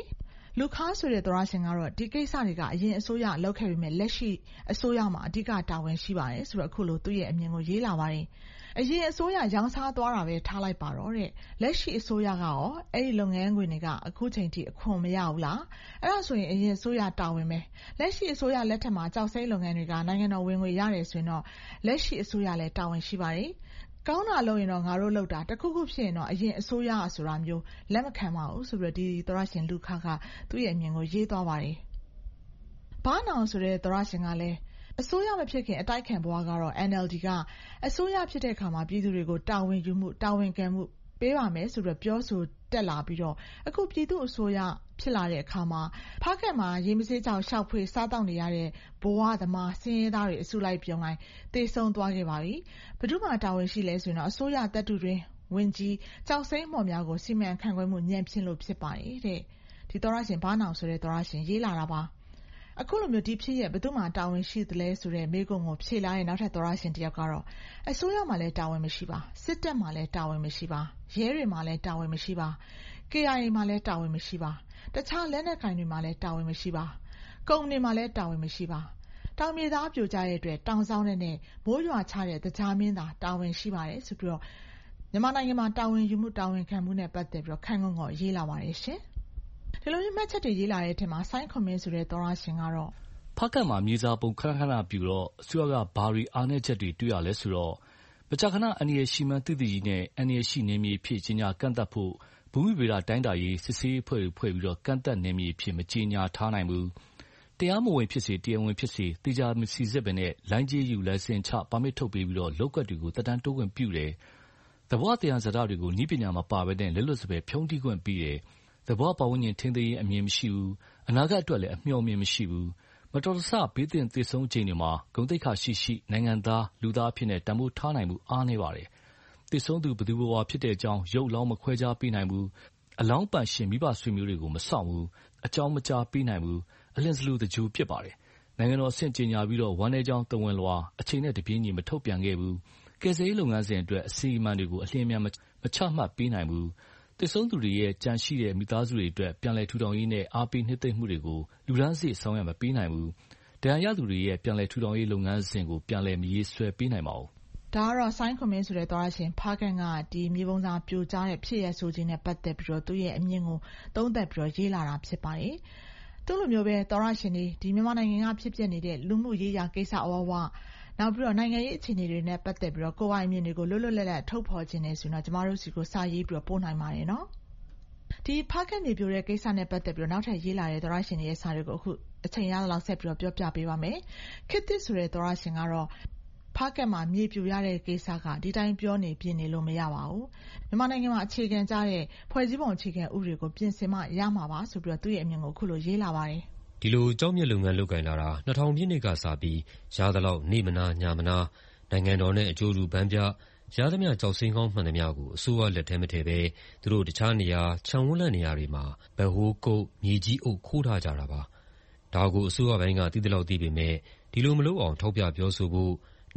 လူခါဆိုတဲ့သောရရှင်ကတော့ဒီကိစ္စတွေကအရင်အစိုးရလုပ်ခဲ့ပေမဲ့လက်ရှိအစိုးရမှာအဓိကတာဝန်ရှိပါတယ်ဆိုတော့အခုလိုသူ့ရဲ့အမြင်ကိုရေးလာပါတယ်အရင်အစိုးရရောင်းစားသွားတာပဲထားလိုက်ပါတော့တဲ့လက်ရှိအစိုးရကရောအဲ့ဒီလုပ်ငန်းခွင်တွေကအခုချိန်ထိအခွန်မရဘူးလားအဲ့ဒါဆိုရင်အရင်အစိုးရတာဝန်ပဲလက်ရှိအစိုးရလက်ထက်မှာကြောက်စိမ့်လုပ်ငန်းတွေကနိုင်ငံတော်ဝင်ငွေရတယ်ဆိုရင်တော့လက်ရှိအစိုးရလည်းတာဝန်ရှိပါတယ်ကောင်းတာလုပ်ရင်တော့ငါတို့လုပ်တာတခုခုဖြစ်ရင်တော့အရင်အစိုးရဆိုတာမျိုးလက်မခံပါဘူးဆိုပြီးဒီသောရရှင်လူခါကသူ့ရဲ့အမြင်ကိုရေးသွားပါတယ်ဘာနောင်ဆိုတဲ့သောရရှင်ကလည်းအစိုးရမဖြစ်ခင်အတိုက်ခံဘဝကတော့ NLD ကအစိုးရဖြစ်တဲ့အခါမှာပြည်သူတွေကိုတာဝန်ယူမှုတာဝန်ခံမှုပေးပါမယ်ဆိုတော့ပြောဆိုတက်လာပြီးတော့အခုပြည်သူအစိုးရဖြစ်လာတဲ့အခါမှာဖားကတ်မှာရေမဆေးကြောင်ရှောက်ဖွေစားတောက်နေရတဲ့ဘဝသမားစင်းရဲသားတွေအစုလိုက်ပြုံလိုက်တေဆုံးသွားခဲ့ပါပြီဘယ်သူမှတာဝန်ရှိလဲဆိုရင်တော့အစိုးရတပ်တူတွင်ဝင်ကြီးကြောက်စိမ့်မော်များကိုစီမံခန့်ခွဲမှုညံ့ဖျင်းလို့ဖြစ်ပါတယ်တဲ့ဒီသောရရှင်ဘာနောင်ဆိုတဲ့သောရရှင်ရေးလာတာပါအခုလိုမျိုးဒီဖြစ်ရဲ့ဘယ်သူမှတာဝန်ရှိသလဲဆိုတဲ့မေးခွန်းကိုဖြေလာတဲ့နောက်ထပ်သောရရှင်တယောက်ကတော့အစိုးရမှာလည်းတာဝန်မရှိပါစစ်တပ်မှာလည်းတာဝန်မရှိပါရဲတွေမှာလည်းတာဝန်မရှိပါ KIA မှာလည်းတာဝန်မရှိပါတခြားလက်နက်ကိုင်တွေမှာလည်းတာဝန်မရှိပါကုမ္ပဏီမှာလည်းတာဝန်မရှိပါတောင်မြေသားပြိုကျတဲ့အတွက်တောင်ဆောင်တဲ့နဲ့မိုးရွာချတဲ့တကြားမင်းသာတာဝန်ရှိပါတယ်ဆိုပြီးတော့မြန်မာနိုင်ငံမှာတာဝန်ယူမှုတာဝန်ခံမှုနဲ့ပတ်သက်ပြီးတော့ခန့်ခွန်းကိုရေးလာပါတယ်ရှင်ဒီလိုမျိုးမှတ်ချက်တွေရေးလာတဲ့အထက်မှာဆိုင်းခွန်မင်းဆိုတဲ့သောရရှင်ကတော့ဖားကတ်မှာမြေစာပုံခဏခဏပြူတော့အစိုးရကဘာတွေအားနည်းချက်တွေတွေ့ရလဲဆိုတော့မကြာခဏအန္တရာယ်ရှိမှန်းသိသိကြီးနဲ့အန္တရာယ်ရှိနေမြေဖြစ်ကြီးညာကန့်သက်ဖို့ဘူမိဗေဒတိုင်းတာရေးစစ်ဆေးဖွဲ့ပြီးတော့ကန့်သက်နေမြေဖြစ်မကြီးညာထားနိုင်ဘူးတရားမဝင်ဖြစ်စေတရားဝင်ဖြစ်စေတေချာမစီစစ်ပဲနဲ့လိုင်းကြီးယူလိုင်စင်ချပါမစ်ထုတ်ပေးပြီးတော့လောက်ကွက်တွေကိုတက်တန်းတိုးခွင့်ပြုတယ်သဘောတရားစကားတွေကိုဤပညာမှာပါပဲနဲ့လွတ်လွတ်စပယ်ဖြုံးတီးခွင့်ပြီးတယ်သဘောပတ်ဝန်းကျင်ထင်းသေးအမြင်မရှိဘူးအနာဂတ်အတွက်လည်းအမျှော်မြင်မရှိဘူးမတော်တဆဘေးသင့်သေဆုံးချိန်တွေမှာဂုဏ်သိက္ခာရှိနိုင်ငံသားလူသားအဖြစ်နဲ့တန်ဖိုးထားနိုင်မှုအားနည်းပါတယ်သေဆုံးသူဘယ်သူဘဝဖြစ်တဲ့အကြောင်းရုပ်လောင်းမခွဲခြားပေးနိုင်ဘူးအလောင်းပန်ရှင်မိဘဆွေမျိုးတွေကိုမဆောင်ဘူးအကြောင်းမကြားပေးနိုင်ဘူးအလင်းစလူတကြိုဖြစ်ပါတယ်နိုင်ငံတော်အဆင့်ကြေညာပြီးတော့ဝမ်းနေကြောင်းတဝန်လွာအချိန်နဲ့တပြေးညီမထုတ်ပြန်ခဲ့ဘူးကယ်ဆယ်ရေးလုပ်ငန်းစဉ်အတွက်အစီအမံတွေကိုအလျင်အမြန်မချမှတ်ပေးနိုင်ဘူးသေဆုံးသူတွေရဲ့ကြံရှိတဲ့မိသားစုတွေအတွက်ပြန်လည်ထူထောင်ရေးနဲ့အားပေးနှစ်သိမ့်မှုတွေကိုလူဒန်းစေဆောင်ရွက်မပေးနိုင်ဘူး။တရားရသူတွေရဲ့ပြန်လည်ထူထောင်ရေးလုပ်ငန်းစဉ်ကိုပြန်လည်မရေးဆွဲပေးနိုင်ပါဘူး။ဒါကတော့ဆိုင်းခွန်မင်းဆိုတဲ့သောရရှင်ဖားကန်ကဒီမြေပုံစာပြိုကျတဲ့ဖြစ်ရဆိုခြင်းနဲ့ပတ်သက်ပြီးတော့သူ့ရဲ့အမြင်ကိုသုံးသပ်ပြီးတော့ရေးလာတာဖြစ်ပါတယ်။သူ့လိုမျိုးပဲသောရရှင်တွေဒီမြန်မာနိုင်ငံကဖြစ်ပျက်နေတဲ့လူမှုရေးရာကိစ္စအဝဝနောက်ပြီးတော့နိုင်ငံရေးအခြေအနေတွေနဲ့ပတ်သက်ပြီးတော့ကိုယ်ပိုင်အမြင်တွေကိုလွတ်လွတ်လပ်လပ်ထုတ်ဖော်ခြင်းနဲ့ဆိုတော့ကျမတို့စီကိုစာရေးပြီးတော့ပို့နိုင်ပါတယ်နော်ဒီဖားကန်နေပြတဲ့ကိစ္စနဲ့ပတ်သက်ပြီးတော့နောက်ထပ်ရေးလာတဲ့သောရရှင်တွေရဲ့စာတွေကိုအခုအချိန်ရလောက်ဆက်ပြီးတော့ပြောပြပေးပါမယ်ခေတ်သစ်ဆိုတဲ့သောရရှင်ကတော့ဖားကန်မှာမြေပြူရတဲ့ကိစ္စကဒီတိုင်းပြောနေပြနေလို့မရပါဘူးမြန်မာနိုင်ငံမှာအခြေခံကြတဲ့ဖွဲ့စည်းပုံအခြေခံဥပဒေကိုပြင်ဆင်မှရမှာပါဆိုပြီးတော့သူ့ရဲ့အမြင်ကိုအခုလိုရေးလာပါတယ်ဒီလိုကြောက်မြက်လုပ်ငန်းလုပ်ကင်လာတာ2000ပြည့်နှစ်ကစပြီးရသလောက်နေမနာညာမနာနိုင်ငံတော်နဲ့အကျိုးတူဗန်းပြရသမျှကြောက်စိမ့်ကောင်းမှန်သမျှကိုအစိုးရလက်ထဲမထည့်ပဲသူတို့တခြားနေရာခြံဝန်းလန့်နေရာတွေမှာဗဟိုကုတ်မြေကြီးအုပ်ခိုးထားကြတာပါဒါကိုအစိုးရဘိုင်းကသိတဲ့လောက်သိပေမဲ့ဒီလိုမလုပ်အောင်ထောက်ပြပြောဆိုဖို့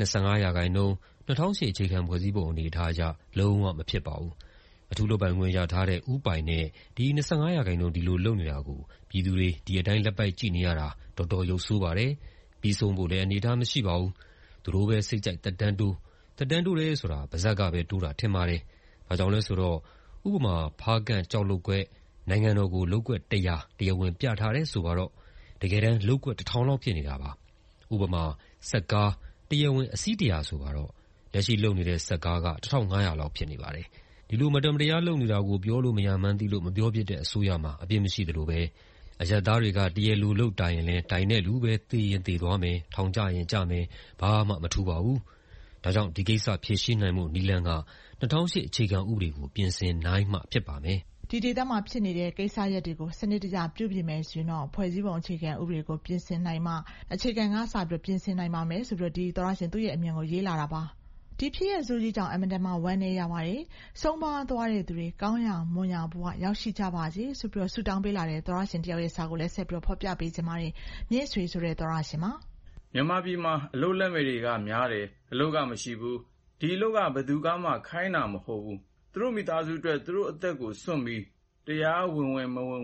25% 2008အခြေခံဖွဲ့စည်းပုံအနေအထားအရလုံးဝမဖြစ်ပါဘူးအထူးလုပ်ပိုင်ခွင့်ရထားတဲ့ဥပိုင်နဲ့ဒီ25%ဒီလိုလုပ်နေတာကိုပြည်သူတွေဒီအတိုင်းလက်ပိုက်ကြည့်နေရတာတော်တော်ရုပ်ဆိုးပါတယ်ပြီးဆုံးဖို့လည်းအနေအထားမရှိပါဘူးသူတို့ပဲစိတ်ကြိုက်တက်တန်းတိုးတယ်ဆိုတာပါဇက်ကပဲတိုးတာထင်ပါတယ်ဘာကြောင့်လဲဆိုတော့ဥပမာဖားကန်ကြောက်လုတ်ကွက်နိုင်ငံတော်ကိုလုတ်ကွက်100တရားဝင်ပြထားတယ်ဆိုတော့တကယ်တမ်းလုတ်ကွက်1000လောက်ဖြစ်နေတာပါဥပမာစက်ကားတရားဝင်အစီး100ဆိုတော့လက်ရှိလုပ်နေတဲ့စက်ကားက1500လောက်ဖြစ်နေပါတယ်ဒီလိုမတမတရားလုပ်နေတာကိုပြောလို့မရမှန်းသိလို့မပြောဖြစ်တဲ့အစိုးရမှာအပြစ်မရှိသလိုပဲအရက်သားတွေကတရေလူလုပ်တိုင်ရင်လည်းတိုင်တဲ့လူပဲသေရင်သေသွားမယ်ထောင်ကြရင်ကြမယ်ဘာမှမထူပါဘူးဒါကြောင့်ဒီကိစ္စဖြေရှင်းနိုင်မှုနည်းလမ်းက2008အခြေခံဥပဒေကိုပြင်ဆင်နိုင်မှဖြစ်ပါမယ်ဒီဒေသမှာဖြစ်နေတဲ့ကိစ္စရပ်တွေကိုစနစ်တကျပြုပြင်မယ်ဆိုရင်တော့ဖွဲ့စည်းပုံအခြေခံဥပဒေကိုပြင်ဆင်နိုင်မှအခြေခံကစပြီးပြင်ဆင်နိုင်ပါမယ်ဆိုပြီးဒီသောရရှင်သူ့ရဲ့အမြင်ကိုရေးလာတာပါဒီဖြစ်ရဆိုကြီးကြောင့်အမတန်မှဝမ်းနည်းရပါတယ်ဆုံးမသွားတဲ့သူတွေကောင်းရာမွန်ရာဘဝရောက်ရှိကြပါစေဆိုပြီးဆူတောင်းပေးလာတဲ့သောရရှင်တယောက်ရဲ့စာကိုလည်းဆက်ပြီးဖော်ပြပေးခြင်းပါတယ်မြင့်ဆွေဆိုတဲ့သောရရှင်မှာမြန်မာပြည်မှာအလုပ်လက်မဲ့တွေကများတယ်အလုပ်ကမရှိဘူးဒီအလုပ်ကဘယ်သူမှခိုင်းတာမဟုတ်ဘူးသူတို့မိသားစုအတွက်သူတို့အသက်ကိုစွန့်ပြီးတရားဝင်မဝင်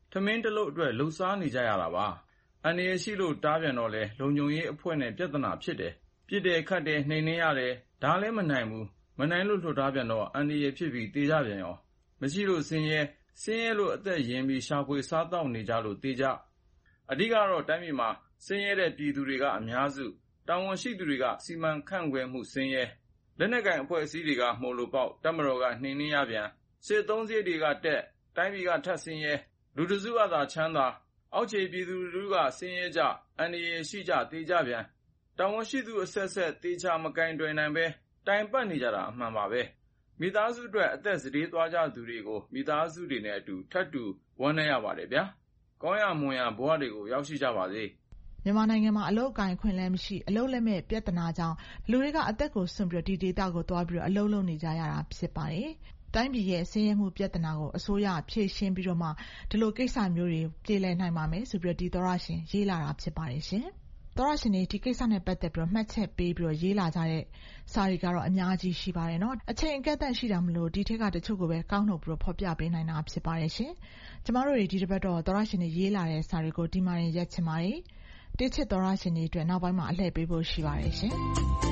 ထမင်းတစ်လုပ်အတွက်လှုပ်ရှားနေကြရတာပါ။အန္တရာယ်ရှိလို့တားပြန်တော့လဲလုံခြုံရေးအဖွဲ့နဲ့ပြဿနာဖြစ်တယ်။ပြစ်တယ်ခတ်တယ်နှိမ်နင်းရတယ်ဒါလည်းမနိုင်ဘူး။မနိုင်လို့လှုပ်ထားပြန်တော့အန္တရာယ်ဖြစ်ပြီးတေးကြပြန်ရော။မရှိလို့ဆင်းရဲလို့အသက်ရင်ပြီးရှာဖွေစားတောက်နေကြလို့တေးကြ။အဓိကတော့တိုင်းပြည်မှာဆင်းရဲတဲ့ပြည်သူတွေကအများစုတာဝန်ရှိသူတွေကစီမံခန့်ခွဲမှုဆင်းရဲလက်နက်ကိုင်အဖွဲ့အစည်းတွေကမှုလို့ပေါက်တပ်မတော်ကနှိမ်နင်းရပြန်စစ်သုံးစည်းတွေကတက်တိုင်းပြည်ကထပ်ဆင်းရဲလူတစုကသာချမ်းသာအောက်ခြေပြည်သူလူထုကဆင်းရဲကြအန္တရာယ်ရှိကြတေးကြပြန်တာဝန်ရှိသူအဆက်ဆက်တေးချမကင်တွင်နိုင်ပဲတိုင်ပတ်နေကြတာအမှန်ပါပဲမိသားစုအတွက်အသက်စတေးသွားကြသူတွေကိုမိသားစုတွေနဲ့အတူထပ်တူဝမ်းနည်းရပါတယ်ဗျာကောင်းရမွန်ရဘဝတွေကိုရောက်ရှိကြပါစေမြန်မာနိုင်ငံမှာအလုပ်အကိုင်အခွင့်အလမ်းမရှိအလုပ်လက်မဲ့ပြဿနာကြောင့်လူတွေကအသက်ကိုစွန့်ပြီးဒီဒေသကိုသွားပြီးအလုပ်လုပ်နေကြရတာဖြစ်ပါတယ်။တိုင်းပြည်ရဲ့ဆင်းရဲမှုပြဿနာကိုအစိုးရဖြေရှင်းပြီးတော့မှဒီလိုကိစ္စမျိုးတွေပြေလည်နိုင်ပါမယ်ဆိုပြီးဒီသောရရှင်ရေးလာတာဖြစ်ပါတယ်ရှင်။သောရရှင်တွေဒီကိစ္စနဲ့ပတ်သက်ပြီးမှတ်ချက်ပေးပြီးရေးလာကြတဲ့စာတွေကတော့အများကြီးရှိပါတယ်နော်။အချိန်အကန့်အသတ်ရှိတာမလို့ဒီထက်ကတချို့ကိုပဲကောက်နှုတ်ပြီးဖော်ပြပေးနိုင်တာဖြစ်ပါတယ်ရှင်။ကျမတို့ဒီတစ်ပတ်တော့သောရရှင်တွေရေးလာတဲ့စာတွေကိုဒီမှာရင်ရက်ချင်ပါတယ်။တိချစ်သောရရှင်တွေအတွက်နောက်ပိုင်းမှာအလှည့်ပေးဖို့ရှိပါတယ်ရှင်။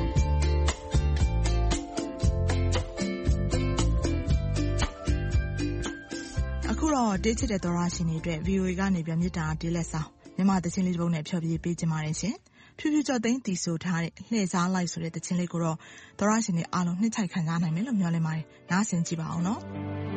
အခုတော့တိချစ်တဲ့သောရရှင်တွေအတွက် VOA ကနေပြန်မြစ်တာဒီလက်ဆောင်မြန်မာသချင်းလေးတစ်ပုဒ်နဲ့ဖြောပြပေးကြပါတယ်ရှင်။ဖြူဖြူကျော်သိန်းတီဆိုထားတဲ့လှည့်စားလိုက်ဆိုတဲ့သချင်းလေးကိုတော့သောရရှင်တွေအားလုံးနှစ်ချိုက်ခံစားနိုင်မယ်လို့မျှော်လင့်ပါတယ်။နားဆင်ကြည့်ပါအောင်နော်။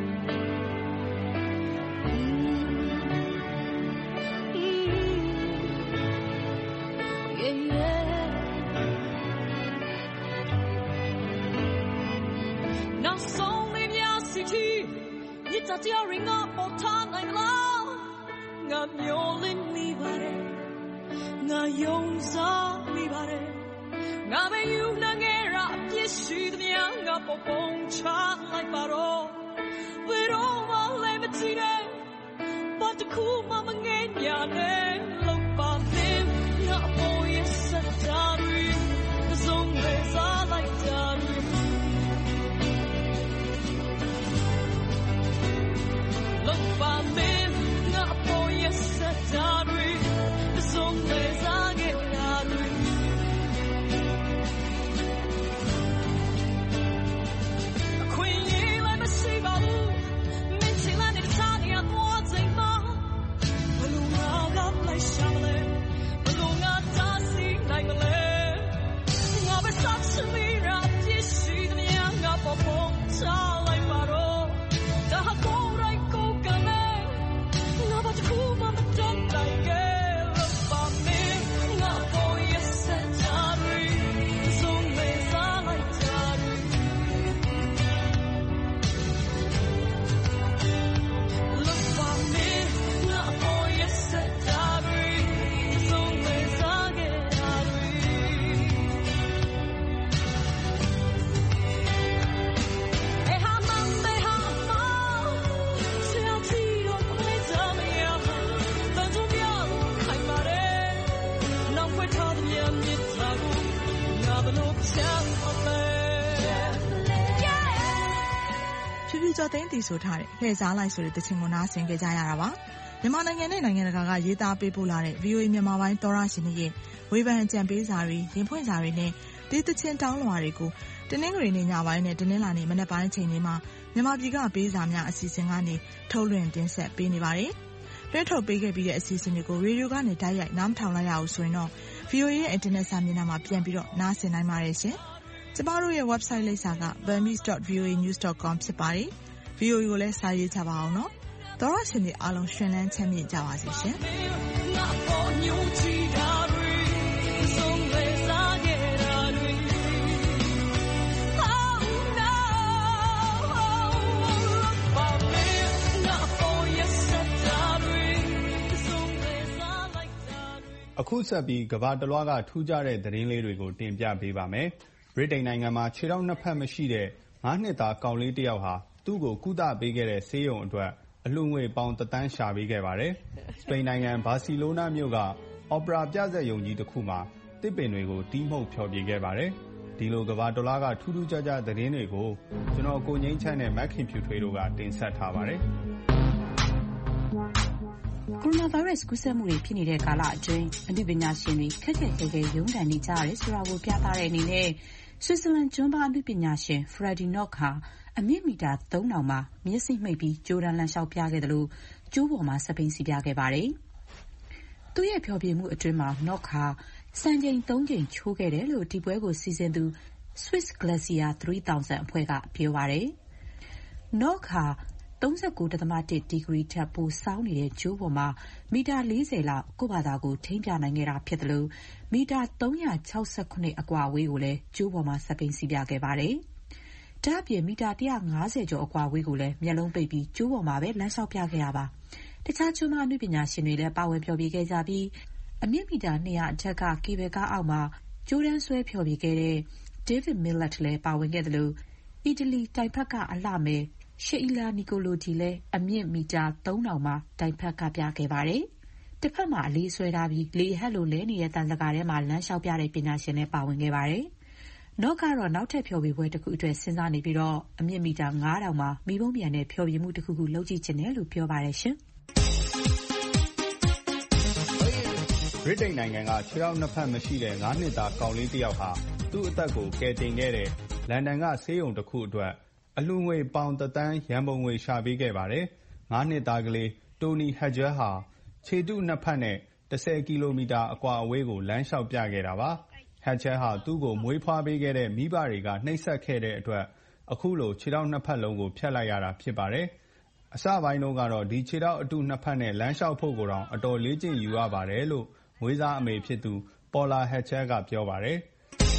နောက်ဆုံးလေးများစီတီမြစ်တာတရားရင်းကပေါ်ထားနိုင်လားငါမျောလင်းနေပါတယ်ငါယုံစားနေပါတယ်ငါပဲယူနေငယ်ရအပြစ်ရှိသမျှငါပုံပုံချလိုက်ပါတော့ဘယ်တော့မှလည်းမကြည့်နဲ့ဘာတစ်ခုမှမငဲ့ညာနဲ့လောက်ပါနေငါအပေါ်ရဲ့စတာရီစုံလေးစားလိုက်တာLook by me, not for your Saturday. The song plays again. A queen, let me see about you. Minty land in Tanya, what's a man? Balloon out like Shamlin. Balloon out dancing like a lamb. Never such a mirror. You see the young up of home, child like Baro. The Hakon. ကျော်သိန်းတီဆိုထားတဲ့လှည့်စားလိုက်ဆိုတဲ့တခြင်းကိုနားဆင်ကြကြရတာပါမြန်မာနိုင်ငံနဲ့နိုင်ငံတကာကရေးသားပေးပို့လာတဲ့ VOA မြန်မာပိုင်းသောရရှင်တွေရဲ့ဝေဖန်အကြံပေးစာတွေရင်ဖွင့်စာတွေနဲ့ဒီတခြင်းတောင်းလွှာတွေကိုတင်းနှင်းကလေးနဲ့ညပိုင်းနဲ့တင်းနှင်းလာနေမနက်ပိုင်းချိန်လေးမှာမြန်မာပြည်ကပေးစာများအစီအစဉ်ကနေထုတ်လွှင့်တင်ဆက်ပေးနေပါတယ်တွဲထုတ်ပေးခဲ့ပြီးတဲ့အစီအစဉ်တွေကိုရေဒီယိုကနေတိုက်ရိုက်နားမထောင်လိုက်ရအောင်ဆိုရင်တော့ VOA ရဲ့ internet စာမျက်နှာမှာပြန်ပြီးတော့နားဆင်နိုင်ပါတယ်ရှင်ကျမတို့ရဲ့ website လိပ်စာက burmese.voanews.com ဖြစ်ပါတယ် VOA ကိုလည်းစာရေးကြပါအောင်နော်သောရရှင်တွေအားလုံးရှင်လန်းချမ်းမြေ့ကြပါစေရှင်အခုဆက်ပြီးကမ္ဘာတလွှားကထူးခြားတဲ့သတင်းလေးတွေကိုတင်ပြပေးပါမယ်ဗြိတိန်နိုင်ငံမှာခြေထောက်နှစ်ဖက်မရှိတဲ့9နှစ်သားကောင်လေးတစ်ယောက်ဟာသူ့ကိုကုသပေးခဲ့တဲ့ဆေးရုံအတွက်အလှူငွေပေါင်1 သန်းရှာပေးခဲ့ပါတယ်။စပိန်နိုင်ငံဘာစီလိုနာမြို့ကအော်ပရာပြဇာတ်ရုံကြီးတစ်ခုမှာတစ်ပင်တွေကိုတီးမှုတ်ဖျော်ဖြေခဲ့ပါတယ်။ဒီလိုကမ္ဘာတလွှားကထူးထူးခြားခြားသတင်းတွေကိုကျွန်တော်ကိုငိမ့်ချမ်းနဲ့မက်ခင်ဖြူထွေးတို့ကတင်ဆက်ထားပါတယ်။ကိုရိုနာဗိုင်းရပ်စ်ကူးစက်မှုတွေဖြစ်နေတဲ့ကာလအတွင်းအနုပညာရှင်တွေခက်ခက်ခဲခဲရုန်းကန်နေကြရတယ်ဆိုတာကိုပြသတဲ့အနေနဲ့ဆွစ်ဇာလန်ကျွန်းဘာအနုပညာရှင် Freddie Knox ဟာအမြင့်မီတာ 3000 မှာမျက်စိမှိတ်ပြီးကြိုးတန်းလမ်းလျှောက်ပြခဲ့သလိုကျိုးပေါ်မှာစက်ဘီးစီးပြခဲ့ပါတယ်။သူ့ရဲ့ဖျော်ဖြေမှုအတွင်းမှာ Knox ဟာစံချိန် 3 ကြိမ်ချိုးခဲ့တယ်လို့ဒီပွဲကိုစီစဉ်သူ Swiss Glacier 3000 အဖွဲ့ကပြောပါတယ်။ Knox ဟာ 39.1 ဒီဂရီထက်ပိုစောင်းနေတဲ့ကျိုးပေါ်မှာမီတာ 40 လောက်ကိုယ့်ဘာသာကိုထိန်းပြနိုင်ခဲ့တာဖြစ်သလိုမီတာ 369 အကွာအဝေးကိုလည်းကျိုးပေါ်မှာစက်ဘီးစီးပြခဲ့ပါတယ်။ဒါ့အပြင်မီတာ 150 ကျော်အကွာအဝေးကိုလည်းမျက်လုံးပိတ်ပြီးကျိုးပေါ်မှာပဲလမ်းလျှောက်ပြခဲ့တာပါ။တခြားကျွန်းဘာအနုပညာရှင်တွေလည်းပါဝင်ဖျော်ဖြေခဲ့ကြပြီးအမြင့်မီတာ 200 အထက်ကကေဘယ်ကားအောက်မှာကြိုးတန်းဆွဲဖျော်ဖြေခဲ့တဲ့ David Millet လည်းပါဝင်ခဲ့သလိုအီတလီတိုင်ဖက်ကအလှမယ် Sheila Niccolodi လည်းအမြင့်မီတာ 3000 မှာတိုင်ဖက်ကပြခဲ့ပါတယ်။တစ်ဖက်မှာအလေးဆွဲထားပြီးလေဟက်လိုလဲနေတဲ့တန်စကာထဲမှာလမ်းလျှောက်ပြတဲ့ပညာရှင်လည်းပါဝင်ခဲ့ပါတယ်။ Knox ကတော့နောက်ထပ်ဖျော်ဖြေပွဲတစ်ခုအတွက်စဉ်းစားနေပြီးအမြင့်မီတာ 5000 မှာမီးပုံးပျံနဲ့ဖျော်ဖြေမှုတစ်ခုခုလုပ်ကြည့်ချင်တယ်လို့ပြောပါတယ်ရှင်။ဗြိတိန်နိုင်ငံကခြေထောက်နှစ်ဖက်မရှိတဲ့9 နှစ်သားကောင်လေးတစ်ယောက်ဟာသူ့အသက်ကိုကယ်တင်ခဲ့တဲ့လန်ဒန်ကဆေးရုံတစ်ခုအတွက်အလှူငွေပေါင်1 သန်းရန်ပုံငွေရှာပေးခဲ့ပါတယ်။9 နှစ်သားကလေးတိုနီဟက်ဂျဲဟာခြေတုနှစ်ဖက်နဲ့10 ကီလိုမီတာအကွာအဝေးကိုလမ်းလျှောက်ပြခဲ့တာပါ။ဟက်ဂျဲဟာသူ့ကိုမွေးဖွားပေးခဲ့တဲ့မိဘတွေကနှိပ်စက်ခဲ့တဲ့အတွက်အခုလိုခြေထောက်နှစ်ဖက်လုံးကိုဖြတ်လိုက်ရတာဖြစ်ပါတယ်။အစပိုင်းတုန်းကတော့ဒီခြေထောက်အတုနှစ်ဖက်နဲ့လမ်းလျှောက်ဖို့ကိုတောင်အတော်လေ့ကျင့်ယူရပါတယ်လို့မွေးစားအမေဖြစ်သူပေါ်လာဟက်ဂျဲကပြောပါတယ်။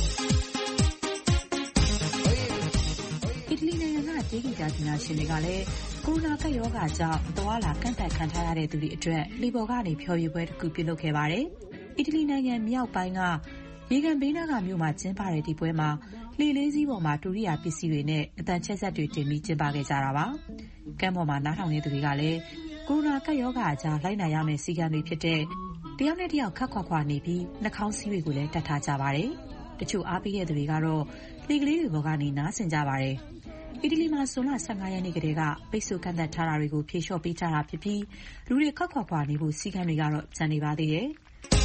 အီတလီနိုင်ငံကတေးဂီတပညာရှင်တွေကလည်းကိုရိုနာကပ်ရောဂါကြောင့်အသွားအလာကန့်သတ်ခံထားရတဲ့သူတွေအတွက်လေပေါ်ကနေဖျော်ဖြေပွဲတစ်ခုပြုလုပ်ခဲ့ပါတယ်။အီတလီနိုင်ငံမြောက်ပိုင်းကရေကန်ဘေးနားကမြို့မှာကျင်းပတဲ့ဒီပွဲမှာလှေလေးစီးပေါ်မှာတူရိယာပစ္စည်းတွေနဲ့အတန်ချက်ဆက်တွေတင်ပြီးကျင်းပခဲ့ကြတာပါ။ကမ်းပေါ်မှာနားထောင်နေသူတွေကလည်းကိုရိုနာကပ်ရောဂါအကြားလိုက်နာရမယ့်စည်းကမ်းတွေဖြစ်တဲ့တယောက်နဲ့တယောက်ခပ်ခွာခွာနေပြီးနှာခေါင်းစည်းတွေကိုလည်းတပ်ထားကြပါတယ်။တချို့အားပေးတဲ့သူတွေကတော့လှေကလေးတွေပေါ်ကနေနားဆင်ကြပါတယ်။အီတလီမှာဇွန်လ 15 ရက်နေ့ကတည်းကပိတ်ဆို့ကန့်သတ်ထားတာတွေကိုဖြေလျှော့ပေးထားတာဖြစ်ပြီးလူတွေခပ်ခွာခွာနေဖို့စည်းကမ်းတွေကတော့ကျန်နေပါသေးတယ်။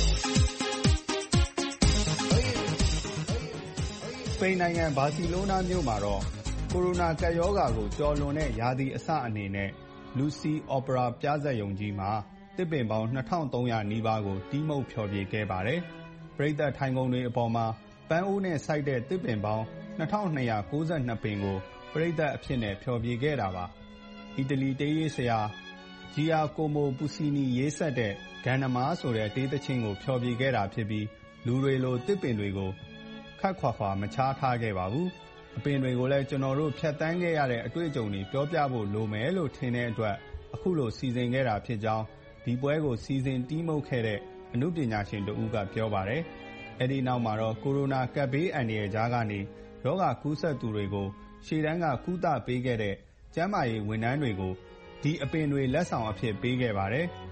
စပိန်နိုင်ငံဘာစီလိုနာမြို့မှာတော့ကိုရိုနာကပ်ရောဂါကိုကျော်လွန်တဲ့ရာသီအစအနေနဲ့လူစီအော်ပရာပြဇာတ်ရုံကြီးမှာတစ်ပင်ပေါင်း 2300 နီးပါးကိုတီးမှုတ်ဖျော်ဖြေခဲ့ပါတယ်။ပရိသတ်ထိုင်ကုန်တွေအပေါ်မှာပန်းအိုးနဲ့စိုက်တဲ့တစ်ပင်ပေါင်း 2292 ပင်ကိုပရိသတ်အဖြစ်နဲ့ဖျော်ဖြေခဲ့တာပါ။အီတလီတေးရေးဆရာဂျီယာကိုမိုပူစီနီရေးဆက်တဲ့ဂန်နမာဆိုတဲ့တေးသချင်းကိုဖျော်ဖြေခဲ့တာဖြစ်ပြီးလူတွေလိုတစ်ပင်တွေကိုခတ်ခွာခွာမချားထားခဲ့ပါဘူး။အပင်တွေကိုလည်းကျွန်တော်တို့ဖြတ်တန်းခဲ့ရတဲ့အတွေ့အကြုံတွေပြောပြဖို့လိုမယ်လို့ထင်တဲ့အတွက်အခုလိုစီစဉ်ခဲ့တာဖြစ်ကြောင်းဒီပွဲကိုစီစဉ်တီးမှုတ်ခဲ့တဲ့အမှုပညာရှင်တဦးကပြောပါတယ်။အဲဒီနောက်မှာတော့ကိုရိုနာကပ်ဘေးအန္တရာယ်ကြားကနေရောဂါကူးစက်သူတွေကိုရှေ့တန်းကကုသပေးခဲ့တဲ့ကျန်းမာရေးဝန်ထမ်းတွေကိုဒီအပင်တွေလက်ဆောင်အဖြစ်ပေးခဲ့ပါတယ်။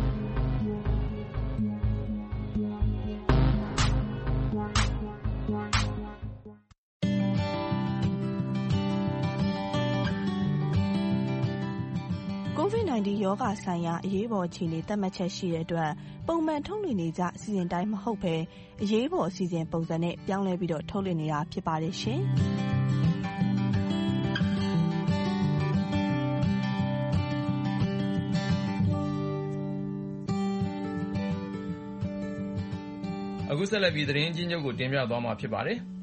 COVID-19 ရောဂါဆိုင်ရာအရေးပေါ်အခြေအနေသတ်မှတ်ချက်ရှိတဲ့အတွက်ပုံမှန်ထုတ်လွှင့်နေကြအစီအစဉ်တိုင်းမဟုတ်ဘဲအရေးပေါ်အစီအစဉ်ပုံစံနဲ့ပြောင်းလဲပြီးတော့ထုတ်လွှင့်နေတာဖြစ်ပါတယ်ရှင်။အခုဆက်လက်ပြီးသတင်းချင်းချုပ်ကိုတင်ပြသွားမှာဖြစ်ပါတယ်။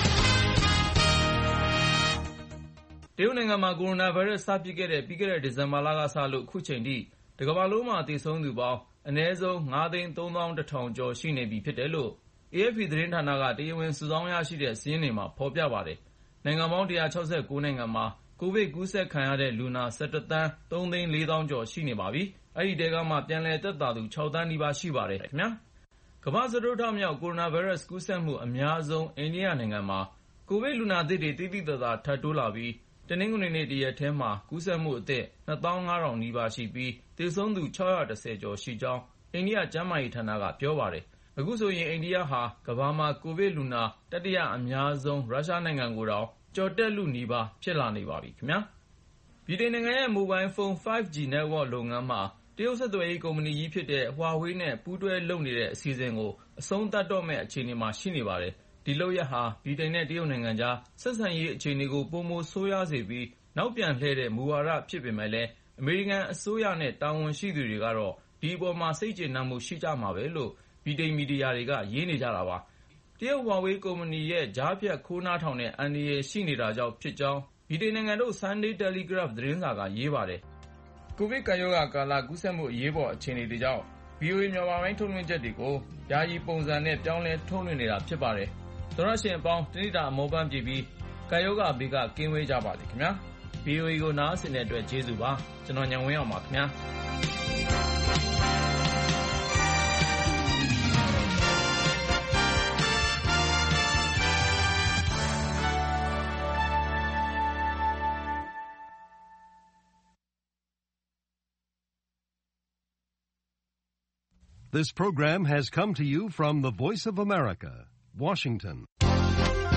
တရုတ်နိုင်ငံမှာကိုရိုနာဗိုင်းရပ်စ်စဖြစ်ခဲ့တဲ့ပြီးခဲ့တဲ့ဒီဇင်ဘာလကစလို့အခုချိန်ထိတကမ္ဘာလုံးမှာသေဆုံးသူပေါင်းအနည်းဆုံး 5,310,000 ကျော်ရှိနေပြီဖြစ်တယ်လို့ AFP သတင်းဌာနကတရားဝင်စုဆောင်းရရှိတဲ့စာရင်းတွေမှာဖော်ပြပါတယ်။နိုင်ငံပေါင်း 169 နိုင်ငံမှာကိုဗစ်ကူးစက်ခံရတဲ့လူနာ 11,304,000 ကျော်ရှိနေပါပြီ။အဲဒီထဲကမှပြန်လည်သက်သာသူ 6 သန်းနီးပါးရှိပါတယ်ခင်ဗျာ။ကမ္ဘာ့စတုတ္ထမြောက်ကိုရိုနာဗိုင်းရပ်စ်ကူးစက်မှုအများဆုံးအိန္ဒိယနိုင်ငံမှာကိုဗစ်လူနာသစ်တွေသိသိသာသာထပ်တိုးလာပြီးတနင်္ဂနွေနေ့တရက်ထဲမှာကူးစက်မှုအသစ် 25,000 နီးပါးရှိပြီးသေဆုံးသူ 610 ကျော်ရှိကြောင်းအိန္ဒိယကျန်းမာရေးဌာနကပြောပါတယ်။အခုဆိုရင်အိန္ဒိယဟာကမ္ဘာမှာကိုဗစ်လူနာတတိယအများဆုံးရုရှားနိုင်ငံကိုတောင်ကျော်တက်လုနီးပါးဖြစ်လာနေပါပြီခင်ဗျာ။ဗြိတိန်နိုင်ငံရဲ့မိုဘိုင်းဖုန်း 5G network လုပ်ငန်းမှာတရုတ်ဆက်သွယ်ရေးကုမ္ပဏီကြီးဖြစ်တဲ့ Huawei နဲ့ပူးတွဲလုပ်နေတဲ့အစီအစဉ်ကိုအဆုံးသတ်တော့မယ့်အခြေအနေမှာရှိနေပါတယ်။ဒီလုပ်ရပ်ဟာဗြိတိန်နဲ့တရုတ်နိုင်ငံကြားဆက်ဆံရေးအခြေအနေကိုပိုမိုဆိုးရွားစေပြီးနောက်ပြန်လှည့်တဲ့မူဝါဒဖြစ်ပေမဲ့လည်းအမေရိကန်အစိုးရနဲ့တာဝန်ရှိသူတွေကတော့ဒီအပေါ်မှာစိတ်ကျေနပ်မှုရှိကြမှာပဲလို့ဗြိတိန်မီဒီယာတွေကရေးနေကြတာပါ။တရုတ် Huawei ကုမ္ပဏီရဲ့ကြားဖြတ်ခိုးနားထောင်တဲ့အန္တရာယ်ရှိနေတာကြောင့်ဖြစ်ကြောင်းဗြိတိန်နိုင်ငံထုတ် Sunday Telegraph သတင်းစာကရေးပါတယ်။ကိုဗစ်ကပ်ရောဂါကာလကူးစက်မှုအရေးပေါ်အခြေအနေတွေကြောင့် VOA မြန်မာပိုင်းထုတ်လွှင့်ချက်တွေကိုယာယီပုံစံနဲ့ပြောင်းလဲထုတ်လွှင့်နေတာဖြစ်ပါတယ်။သောရရှင်အပေါင်းတနေ့တာအမောပန်းပြပြီးကပ်ရောဂါဘေးကကင်းဝေးကြပါစေခင်ဗျာ။ VOA ကိုနားဆင်တဲ့အတွက်ကျေးဇူးပါ။ကျွန်တော်ညံဝင်းအောင်ပါခင်ဗျာ။ This program has come to you from the Voice of America, Washington.